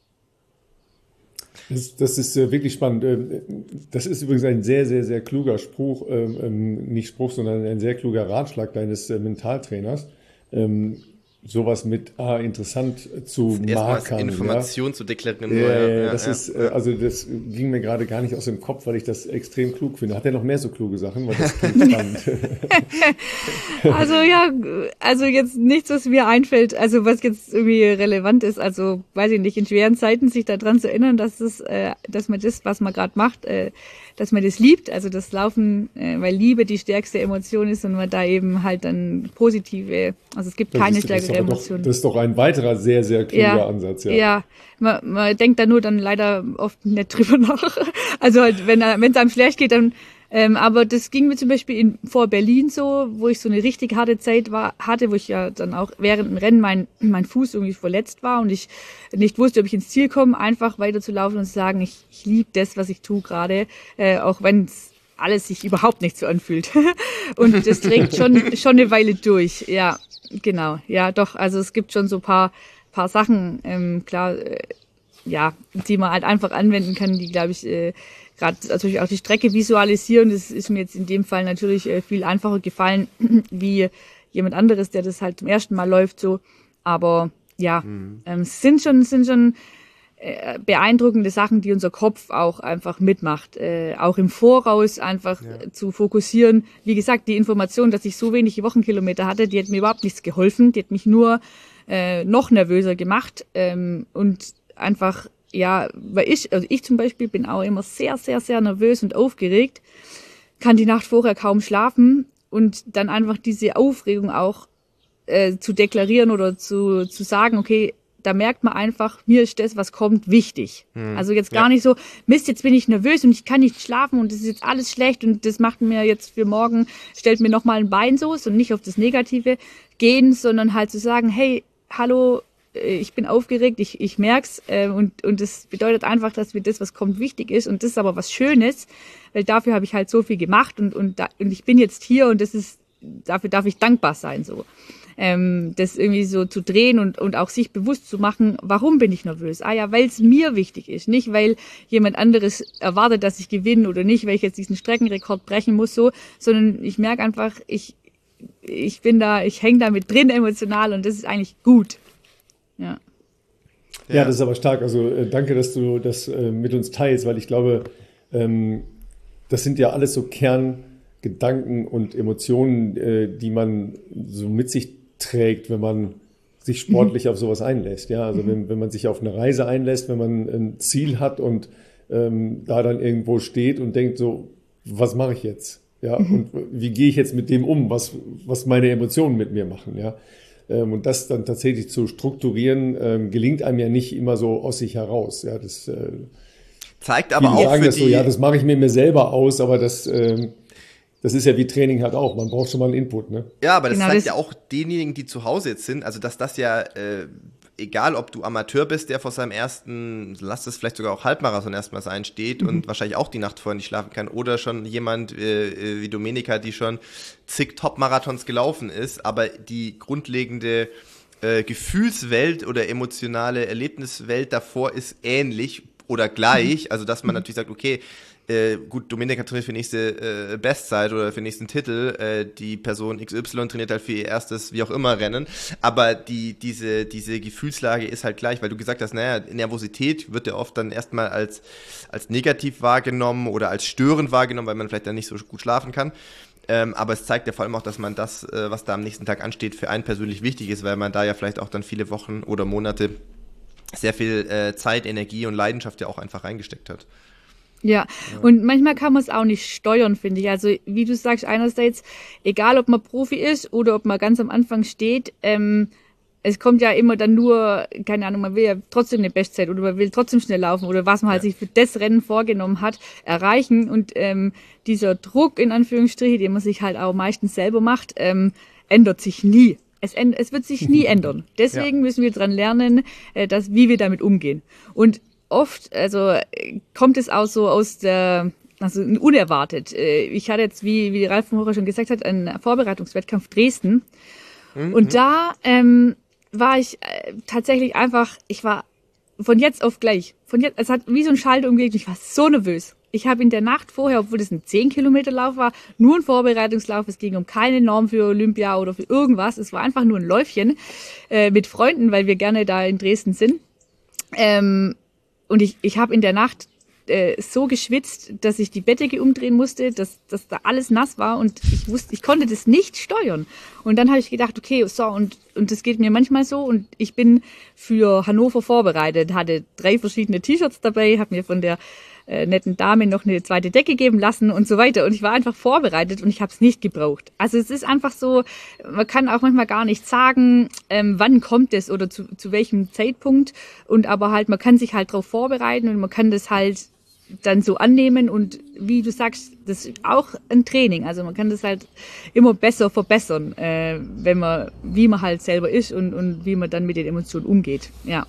Das, das ist äh, wirklich spannend. Das ist übrigens ein sehr, sehr, sehr kluger Spruch, ähm, nicht Spruch, sondern ein sehr kluger Ratschlag deines äh, Mentaltrainers. Ähm, sowas mit, ah, interessant zu markern. Information ja. zu deklarieren. Ja, ja, ja, ja, das ja, ist, ja. also das ging mir gerade gar nicht aus dem Kopf, weil ich das extrem klug finde. Hat er noch mehr so kluge Sachen? Weil das klingt spannend. Also ja, also jetzt nichts, was mir einfällt, also was jetzt irgendwie relevant ist, also weiß ich nicht, in schweren Zeiten sich daran zu erinnern, dass es, äh, dass man das, was man gerade macht, äh, dass man das liebt, also das Laufen, äh, weil Liebe die stärkste Emotion ist und man da eben halt dann positive, also es gibt Das keine ist, das stärkere ist doch, Emotion. das ist doch ein weiterer sehr, sehr kluger Ja, Ansatz. Ja, ja. Man, man denkt da nur dann leider oft nicht drüber nach. Also halt, wenn wenn es einem schlecht geht, dann ähm, aber das ging mir zum Beispiel in, vor Berlin so, wo ich so eine richtig harte Zeit war, hatte, wo ich ja dann auch während dem Rennen mein, mein Fuß irgendwie verletzt war und ich nicht wusste, ob ich ins Ziel komme, einfach weiterzulaufen und zu sagen, ich, ich liebe das, was ich tue gerade, äh, auch wenn es alles sich überhaupt nicht so anfühlt. Und das trägt schon schon eine Weile durch. Ja, genau. Ja, doch. Also es gibt schon so ein paar paar Sachen, ähm, klar, äh, ja, die man halt einfach anwenden kann, die, glaube ich, äh, gerade natürlich auch die Strecke visualisieren. Das ist mir jetzt in dem Fall natürlich äh, viel einfacher gefallen, wie jemand anderes, der das halt zum ersten Mal läuft, so. Aber ja, mhm. ähm, es sind schon, sind schon äh, beeindruckende Sachen, die unser Kopf auch einfach mitmacht. Äh, auch im Voraus einfach ja. zu fokussieren. Wie gesagt, die Information, dass ich so wenige Wochenkilometer hatte, die hat mir überhaupt nichts geholfen. Die hat mich nur äh, noch nervöser gemacht. Ähm, und einfach, ja, weil ich, also ich zum Beispiel bin auch immer sehr, sehr, sehr nervös und aufgeregt, kann die Nacht vorher kaum schlafen und dann einfach diese Aufregung auch äh, zu deklarieren oder zu, zu sagen, okay, da merkt man einfach, mir ist das, was kommt, wichtig. Hm. Also jetzt gar ja. nicht so, Mist, jetzt bin ich nervös und ich kann nicht schlafen und das ist jetzt alles schlecht und das macht mir jetzt für morgen, stellt mir nochmal ein Bein so und nicht auf das Negative gehen, sondern halt zu sagen, hey, hallo, ich bin aufgeregt, ich, ich merk's äh, und, und das bedeutet einfach, dass mir das, was kommt, wichtig ist und das ist aber was Schönes, weil dafür habe ich halt so viel gemacht und, und, da, und ich bin jetzt hier und das ist, dafür darf ich dankbar sein, so. Ähm, das irgendwie so zu drehen und, und auch sich bewusst zu machen, warum bin ich nervös? Ah ja, weil es mir wichtig ist, nicht weil jemand anderes erwartet, dass ich gewinne oder nicht, weil ich jetzt diesen Streckenrekord brechen muss, so, sondern ich merke einfach, ich, ich bin da, ich hänge da mit drin emotional und das ist eigentlich gut. Ja. Ja, das ist aber stark. Also äh, danke, dass du das äh, mit uns teilst, weil ich glaube, ähm, das sind ja alles so Kerngedanken und Emotionen, äh, die man so mit sich trägt, wenn man sich sportlich mhm. auf sowas einlässt. Ja, also mhm. wenn, wenn man sich auf eine Reise einlässt, wenn man ein Ziel hat und ähm, da dann irgendwo steht und denkt so, was mache ich jetzt? Ja, mhm. und wie gehe ich jetzt mit dem um, was, was meine Emotionen mit mir machen? Ja. Und das dann tatsächlich zu strukturieren, ähm, gelingt einem ja nicht immer so aus sich heraus. Ja, das äh, zeigt aber auch sagen für das die... so, ja, das mache ich mir, mir selber aus, aber das, ähm, das ist ja wie Training halt auch. Man braucht schon mal einen Input, ne? Ja, aber das genau, zeigt das ja auch denjenigen, die zu Hause jetzt sind, also dass das ja, äh, egal ob du Amateur bist, der vor seinem ersten, lass es vielleicht sogar auch Halbmarathon erstmal sein, steht mhm. und wahrscheinlich auch die Nacht vorher nicht schlafen kann, oder schon jemand äh, wie Domenica, die schon zig Top-Marathons gelaufen ist, aber die grundlegende äh, Gefühlswelt oder emotionale Erlebniswelt davor ist ähnlich oder gleich, also dass man natürlich sagt, okay, Äh, gut, Domenica trainiert für die nächste äh, Bestzeit oder für den nächsten Titel, äh, die Person X Y trainiert halt für ihr erstes, wie auch immer, Rennen, aber die, diese, diese Gefühlslage ist halt gleich, weil du gesagt hast, naja, Nervosität wird ja oft dann erstmal als, als negativ wahrgenommen oder als störend wahrgenommen, weil man vielleicht dann nicht so gut schlafen kann. Ähm, aber es zeigt ja vor allem auch, dass man das, äh, was da am nächsten Tag ansteht, für einen persönlich wichtig ist, weil man da ja vielleicht auch dann viele Wochen oder Monate sehr viel äh, Zeit, Energie und Leidenschaft ja auch einfach reingesteckt hat. Ja, ja, und manchmal kann man es auch nicht steuern, finde ich. Also wie du sagst, einerseits, egal ob man Profi ist oder ob man ganz am Anfang steht, ähm, es kommt ja immer dann nur, keine Ahnung, man will ja trotzdem eine Bestzeit oder man will trotzdem schnell laufen oder was man halt Ja. sich für das Rennen vorgenommen hat, erreichen. Und ähm, dieser Druck, in Anführungsstrichen, den man sich halt auch meistens selber macht, ähm, ändert sich nie. Es, es wird sich nie ändern. Deswegen ja. müssen wir dran lernen, äh, dass, wie wir damit umgehen. Und oft, also kommt es auch so aus der, also unerwartet. Ich hatte jetzt, wie, wie Ralf vorher schon gesagt hat, einen Vorbereitungswettkampf Dresden. Mhm. Und da ähm, war ich äh, tatsächlich einfach, ich war von jetzt auf gleich, von jetzt, es hat wie so ein Schalter umgelegt, ich war so nervös. Ich habe in der Nacht vorher, obwohl das ein zehn Kilometer Lauf war, nur ein Vorbereitungslauf. Es ging um keine Norm für Olympia oder für irgendwas. Es war einfach nur ein Läufchen äh, mit Freunden, weil wir gerne da in Dresden sind. Ähm, und ich, ich habe in der Nacht äh, so geschwitzt, dass ich die Bettdecke umdrehen musste, dass, dass da alles nass war und ich wusste, ich konnte das nicht steuern. Und dann habe ich gedacht, okay, so, und, und das geht mir manchmal so und ich bin für Hannover vorbereitet, hatte drei verschiedene T-Shirts dabei, habe mir von der äh, netten Dame noch eine zweite Decke geben lassen und so weiter. Und ich war einfach vorbereitet und ich habe es nicht gebraucht. Also es ist einfach so, man kann auch manchmal gar nicht sagen, ähm, wann kommt es oder zu, zu welchem Zeitpunkt. Und aber halt, man kann sich halt darauf vorbereiten und man kann das halt dann so annehmen und wie du sagst, das ist auch ein Training. Also man kann das halt immer besser verbessern, äh, wenn man, wie man halt selber ist und, und wie man dann mit den Emotionen umgeht. Ja.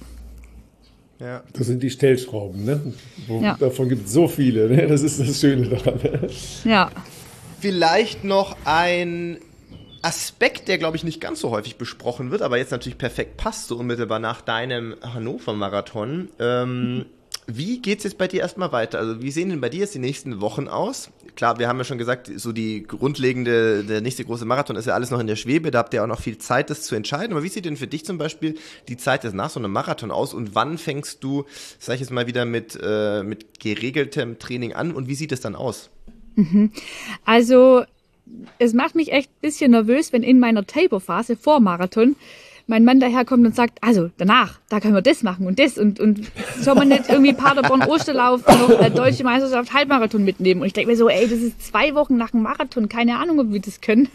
Ja. Das sind die Stellschrauben, ne? Wo, ja. Davon gibt es so viele, ne? Das ist das Schöne daran. Ja. Vielleicht noch ein Aspekt, der, glaube ich, nicht ganz so häufig besprochen wird, aber jetzt natürlich perfekt passt, so unmittelbar nach deinem Hannover-Marathon. Ähm, wie geht's jetzt bei dir erstmal weiter? Also wie sehen denn bei dir jetzt die nächsten Wochen aus? Klar, wir haben ja schon gesagt, so die grundlegende, der nächste große Marathon ist ja alles noch in der Schwebe, da habt ihr auch noch viel Zeit, das zu entscheiden. Aber wie sieht denn für dich zum Beispiel die Zeit jetzt nach so einem Marathon aus und wann fängst du, sag ich jetzt mal wieder, mit, äh, mit geregeltem Training an und wie sieht es dann aus? Mhm. Also es macht mich echt ein bisschen nervös, wenn in meiner Taper-Phase vor Marathon mein Mann daherkommt und sagt, also danach, da können wir das machen und das und, und soll man nicht irgendwie Paderborn Osterlauf noch äh, Deutsche Meisterschaft Halbmarathon mitnehmen? Und ich denke mir so, ey, das ist zwei Wochen nach dem Marathon, keine Ahnung, ob wir das können.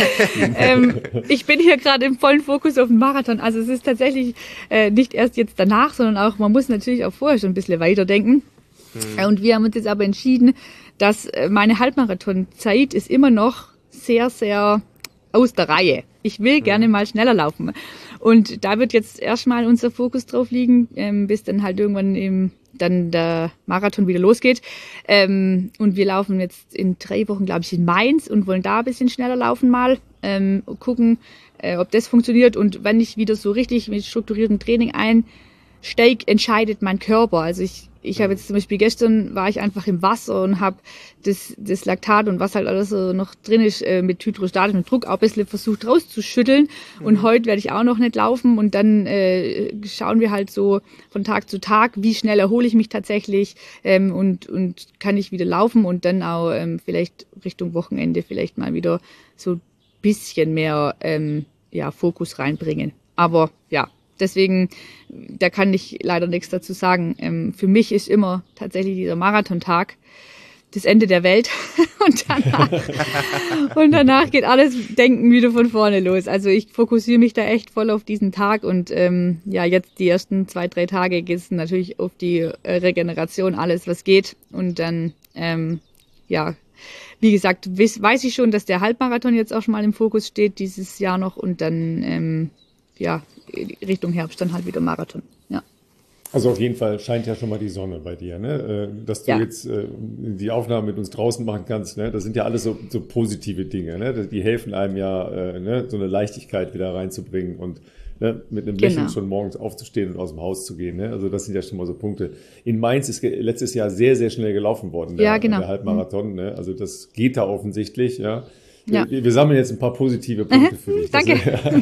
ähm, ich bin hier gerade im vollen Fokus auf den Marathon, also es ist tatsächlich äh, nicht erst jetzt danach, sondern auch, man muss natürlich auch vorher schon ein bisschen weiterdenken. Mhm. Und wir haben uns jetzt aber entschieden, dass meine Halbmarathon-Zeit ist immer noch sehr, sehr aus der Reihe. Ich will gerne mal schneller laufen. Und da wird jetzt erstmal unser Fokus drauf liegen, ähm, bis dann halt irgendwann im, dann der Marathon wieder losgeht. Ähm, und wir laufen jetzt in drei Wochen, glaube ich, in Mainz und wollen da ein bisschen schneller laufen mal. Ähm, gucken, äh, ob das funktioniert. Und wenn ich wieder so richtig mit strukturiertem Training einsteige, entscheidet mein Körper. Also ich Ich habe jetzt zum Beispiel gestern war ich einfach im Wasser und habe das, das Laktat und was halt alles so noch drin ist äh, mit hydrostatischem Druck auch ein bisschen versucht rauszuschütteln. Mhm. Und heute werde ich auch noch nicht laufen und dann äh, schauen wir halt so von Tag zu Tag, wie schnell erhole ich mich tatsächlich ähm, und, und kann ich wieder laufen und dann auch ähm, vielleicht Richtung Wochenende vielleicht mal wieder so ein bisschen mehr ähm, ja, Fokus reinbringen. Aber ja, deswegen, da kann ich leider nichts dazu sagen. Ähm, für mich ist immer tatsächlich dieser Marathontag das Ende der Welt und danach, und danach geht alles Denken wieder von vorne los. Also ich fokussiere mich da echt voll auf diesen Tag und ähm, ja, jetzt die ersten zwei, drei Tage geht es natürlich auf die äh, Regeneration, alles was geht und dann, ähm, ja, wie gesagt, weiß, weiß ich schon, dass der Halbmarathon jetzt auch schon mal im Fokus steht dieses Jahr noch und dann, ähm, ja, Richtung Herbst dann halt wieder Marathon, ja. Also auf jeden Fall scheint ja schon mal die Sonne bei dir, ne? Dass du ja. jetzt äh, die Aufnahme mit uns draußen machen kannst, ne? Das sind ja alles so, so positive Dinge, ne? Die helfen einem ja, äh, ne? So eine Leichtigkeit wieder reinzubringen und ne? Mit einem Lächeln genau. schon morgens aufzustehen und aus dem Haus zu gehen, ne? Also das sind ja schon mal so Punkte. In Mainz ist ge- letztes Jahr sehr, sehr schnell gelaufen worden, der, ja, genau. der Halbmarathon, mhm. ne? Also das geht da offensichtlich, ja. Ja. Wir, wir sammeln jetzt ein paar positive Punkte für dich. Danke.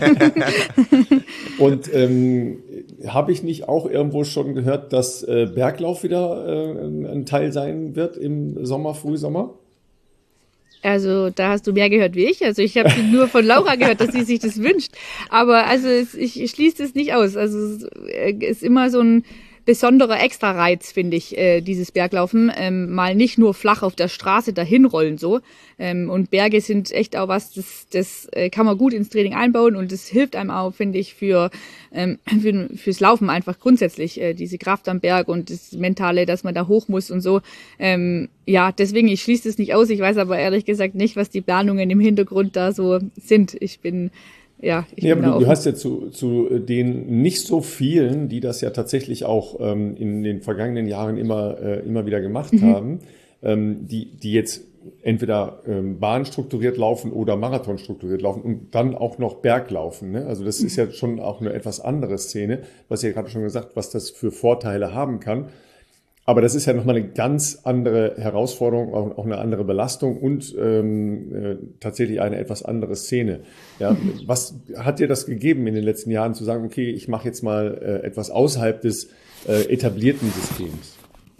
Und ähm, habe ich nicht auch irgendwo schon gehört, dass äh, Berglauf wieder äh, ein Teil sein wird im Sommer, Frühsommer? Also da hast du mehr gehört wie ich. Also ich habe nur von Laura gehört, dass sie sich das wünscht. Aber also es, ich, ich schließe es nicht aus. Also es ist immer so ein besonderer Extra-Reiz, finde ich, äh, dieses Berglaufen. Ähm, mal nicht nur flach auf der Straße dahin rollen so. Ähm, und Berge sind echt auch was, das, das äh, kann man gut ins Training einbauen und das hilft einem auch, finde ich, für, ähm, für fürs Laufen einfach grundsätzlich. Äh, diese Kraft am Berg und das Mentale, dass man da hoch muss und so. Ähm, ja, deswegen, ich schließe das nicht aus. Ich weiß aber ehrlich gesagt nicht, was die Planungen im Hintergrund da so sind. Ich bin Ja, ich ja, bin aber da du, du offen. hast ja zu, zu den nicht so vielen, die das ja tatsächlich auch ähm, in den vergangenen Jahren immer, äh, immer wieder gemacht Mhm. haben, ähm, die, die jetzt entweder ähm, bahnstrukturiert laufen oder Marathon strukturiert laufen und dann auch noch Berglaufen. Ne? Also das ist ja schon auch eine etwas andere Szene, was ihr gerade schon gesagt, was das für Vorteile haben kann. Aber das ist ja nochmal eine ganz andere Herausforderung, auch, auch eine andere Belastung und ähm, äh, tatsächlich eine etwas andere Szene. Ja, was hat dir das gegeben in den letzten Jahren, zu sagen, okay, ich mache jetzt mal äh, etwas außerhalb des äh, etablierten Systems?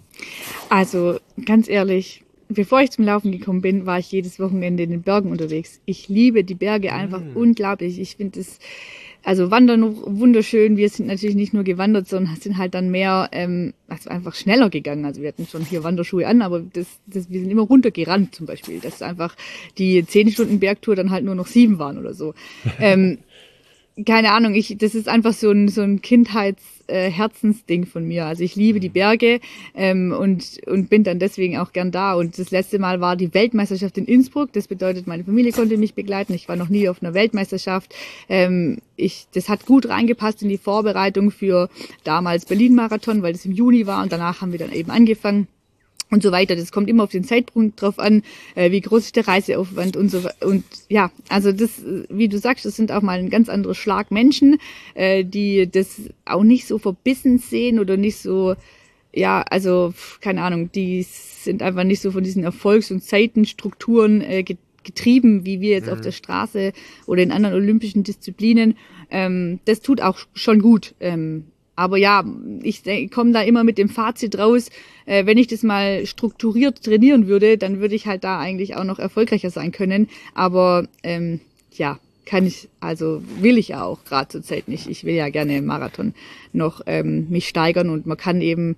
Also ganz ehrlich, bevor ich zum Laufen gekommen bin, war ich jedes Wochenende in den Bergen unterwegs. Ich liebe die Berge einfach unglaublich. Ich finde es, also Wandern wunderschön. Wir sind natürlich nicht nur gewandert, sondern sind halt dann mehr, ähm, also einfach schneller gegangen. Also wir hatten schon hier Wanderschuhe an, aber das, das, wir sind immer runtergerannt zum Beispiel. Dass einfach die zehn Stunden Bergtour dann halt nur noch sieben waren oder so. ähm, keine Ahnung, ich, das ist einfach so ein, so ein Kindheits-Herzensding äh, von mir. Also ich liebe die Berge ähm, und, und bin dann deswegen auch gern da. Und das letzte Mal war die Weltmeisterschaft in Innsbruck. Das bedeutet, meine Familie konnte mich begleiten. Ich war noch nie auf einer Weltmeisterschaft. Ähm, ich, das hat gut reingepasst in die Vorbereitung für damals Berlin-Marathon, weil das im Juni war und danach haben wir dann eben angefangen. Und so weiter. Das kommt immer auf den Zeitpunkt drauf an, äh, wie groß ist der Reiseaufwand und so. Und ja, also das, wie du sagst, das sind auch mal ein ganz anderes Schlag Menschen, äh, die das auch nicht so verbissen sehen oder nicht so, ja, also keine Ahnung, die sind einfach nicht so von diesen Erfolgs- und Zeitenstrukturen äh, getrieben, wie wir jetzt mhm. auf der Straße oder in anderen olympischen Disziplinen. Ähm, das tut auch schon gut. Ähm, Aber ja, ich komme da immer mit dem Fazit raus, äh, wenn ich das mal strukturiert trainieren würde, dann würde ich halt da eigentlich auch noch erfolgreicher sein können. Aber ähm, ja, kann ich, also will ich ja auch gerade zur Zeit nicht. Ich will ja gerne im Marathon noch ähm, mich steigern und man kann eben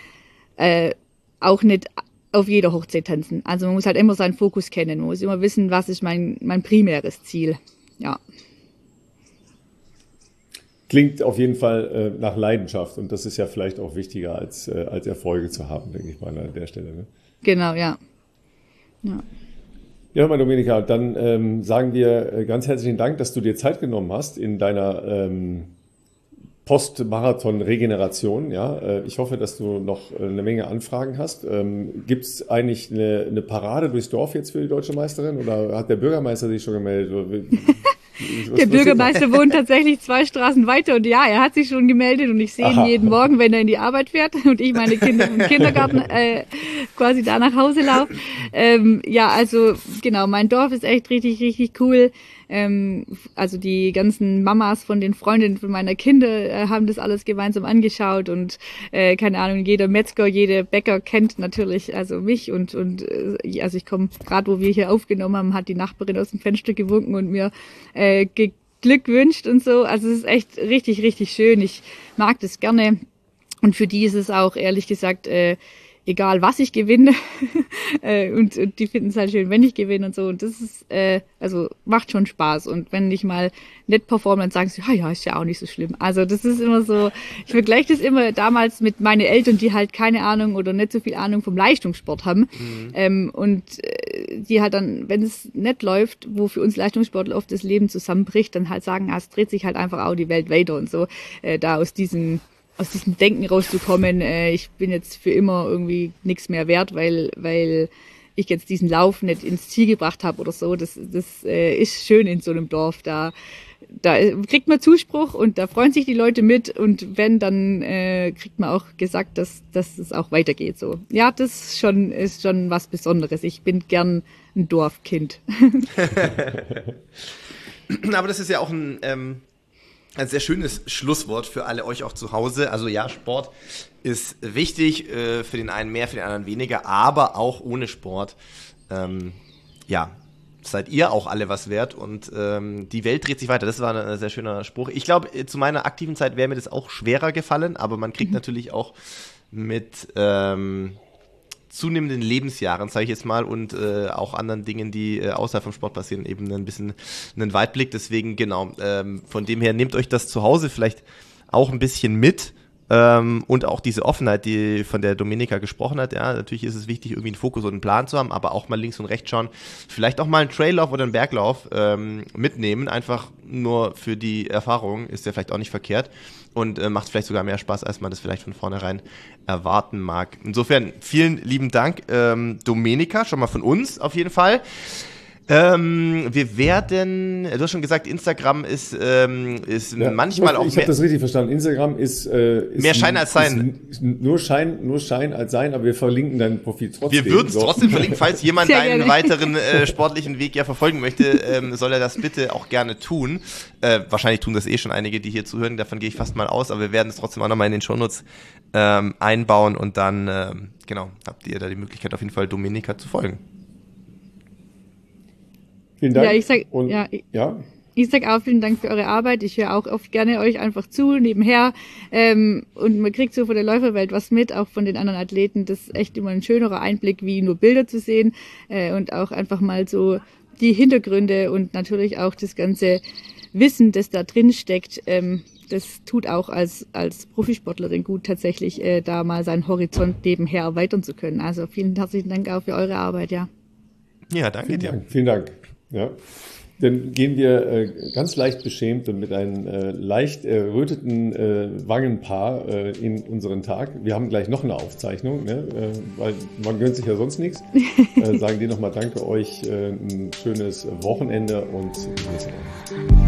äh, auch nicht auf jeder Hochzeit tanzen. Also man muss halt immer seinen Fokus kennen. Man muss immer wissen, was ist mein, mein primäres Ziel. Ja. Klingt auf jeden Fall äh, nach Leidenschaft und das ist ja vielleicht auch wichtiger als, äh, als Erfolge zu haben, denke ich mal an der Stelle. Ne? Genau, ja. Ja, ja mal Domenica, dann ähm, sagen wir äh, ganz herzlichen Dank, dass du dir Zeit genommen hast in deiner ähm, Post-Marathon-Regeneration. Ja? Äh, ich hoffe, dass du noch äh, eine Menge Anfragen hast. Ähm, Gibt es eigentlich eine, eine Parade durchs Dorf jetzt für die deutsche Meisterin oder hat der Bürgermeister sich schon gemeldet? Was der Bürgermeister wohnt tatsächlich zwei Straßen weiter und ja, er hat sich schon gemeldet und ich sehe ihn jeden Morgen, wenn er in die Arbeit fährt und ich meine Kinder vom Kindergarten äh, quasi da nach Hause laufe. Ähm, ja, also genau, mein Dorf ist echt richtig, richtig cool. Ähm, also die ganzen Mamas von den Freundinnen von meiner Kinder äh, haben das alles gemeinsam angeschaut und äh, keine Ahnung, jeder Metzger, jeder Bäcker kennt natürlich also mich und und äh, also ich komme gerade, wo wir hier aufgenommen haben, hat die Nachbarin aus dem Fenster gewunken und mir äh, Glück wünscht und so. Also es ist echt richtig, richtig schön. Ich mag das gerne und für die ist es auch ehrlich gesagt äh, egal was ich gewinne und, und die finden es halt schön, wenn ich gewinne und so und das ist, äh, also macht schon Spaß und wenn ich mal nicht performe, dann sagen sie, ja, ja, ist ja auch nicht so schlimm. Also das ist immer so, ich vergleiche das immer damals mit meinen Eltern, die halt keine Ahnung oder nicht so viel Ahnung vom Leistungssport haben mhm. ähm, und äh, die halt dann, wenn es nicht läuft, wo für uns Leistungssportler oft das Leben zusammenbricht, dann halt sagen, ah, es dreht sich halt einfach auch die Welt weiter und so, äh, da aus diesem aus diesem Denken rauszukommen, äh, ich bin jetzt für immer irgendwie nichts mehr wert, weil weil ich jetzt diesen Lauf nicht ins Ziel gebracht habe oder so. Das das äh, ist schön in so einem Dorf. Da da kriegt man Zuspruch und da freuen sich die Leute mit und wenn, dann äh, kriegt man auch gesagt, dass dass es auch weitergeht. So, ja, das ist schon ist schon was Besonderes. Ich bin gern ein Dorfkind. Aber das ist ja auch ein ähm ein sehr schönes Schlusswort für alle euch auch zu Hause. Also ja, Sport ist wichtig, äh, für den einen mehr, für den anderen weniger, aber auch ohne Sport, ähm, ja, seid ihr auch alle was wert und ähm, die Welt dreht sich weiter. Das war ein, ein sehr schöner Spruch. Ich glaube, zu meiner aktiven Zeit wäre mir das auch schwerer gefallen, aber man kriegt mhm. natürlich auch mit ähm, zunehmenden Lebensjahren, sage ich jetzt mal, und äh, auch anderen Dingen, die äh, außerhalb vom Sport passieren, eben ein bisschen einen Weitblick. Deswegen, genau, ähm, von dem her, nehmt euch das zu Hause vielleicht auch ein bisschen mit. Ähm, und auch diese Offenheit, die von der Domenica gesprochen hat, ja, natürlich ist es wichtig, irgendwie einen Fokus und einen Plan zu haben, aber auch mal links und rechts schauen, vielleicht auch mal einen Traillauf oder einen Berglauf ähm, mitnehmen, einfach nur für die Erfahrung, ist ja vielleicht auch nicht verkehrt und äh, macht vielleicht sogar mehr Spaß, als man das vielleicht von vornherein erwarten mag. Insofern, vielen lieben Dank, ähm, Domenica, schon mal von uns auf jeden Fall. Ähm, wir werden, du hast schon gesagt, Instagram ist, ähm, ist ja, manchmal ich, auch ich mehr... Ich habe das richtig verstanden. Instagram ist, äh, ist mehr Schein als Sein. Ist nur Schein, nur Schein als Sein, aber wir verlinken dein Profil trotzdem. Wir würden es so. trotzdem verlinken, falls jemand Sehr deinen gerne. weiteren äh, sportlichen Weg ja verfolgen möchte, ähm, soll er das bitte auch gerne tun. Äh, wahrscheinlich tun das eh schon einige, die hier zuhören, davon gehe ich fast mal aus, aber wir werden es trotzdem auch nochmal in den Shownotes ähm, einbauen und dann, ähm, genau, habt ihr da die Möglichkeit auf jeden Fall Domenica zu folgen. Vielen Dank. Ja, ich sag, und, ja, ich, ja. ich sag auch vielen Dank für eure Arbeit. Ich höre auch oft gerne euch einfach zu, nebenher. Ähm, und man kriegt so von der Läuferwelt was mit, auch von den anderen Athleten. Das ist echt immer ein schönerer Einblick, wie nur Bilder zu sehen. Äh, und auch einfach mal so die Hintergründe und natürlich auch das ganze Wissen, das da drin steckt. Ähm, das tut auch als, als Profisportlerin gut, tatsächlich äh, da mal seinen Horizont nebenher erweitern zu können. Also vielen herzlichen Dank auch für eure Arbeit, ja. Ja, danke Vielen dir. Dank. Vielen Dank. Ja. Dann gehen wir äh, ganz leicht beschämt und mit einem äh, leicht erröteten äh, Wangenpaar äh, in unseren Tag. Wir haben gleich noch eine Aufzeichnung, ne? äh, weil man gönnt sich ja sonst nichts. Äh, sagen dir nochmal danke euch, äh, ein schönes Wochenende und bis nächste Woche.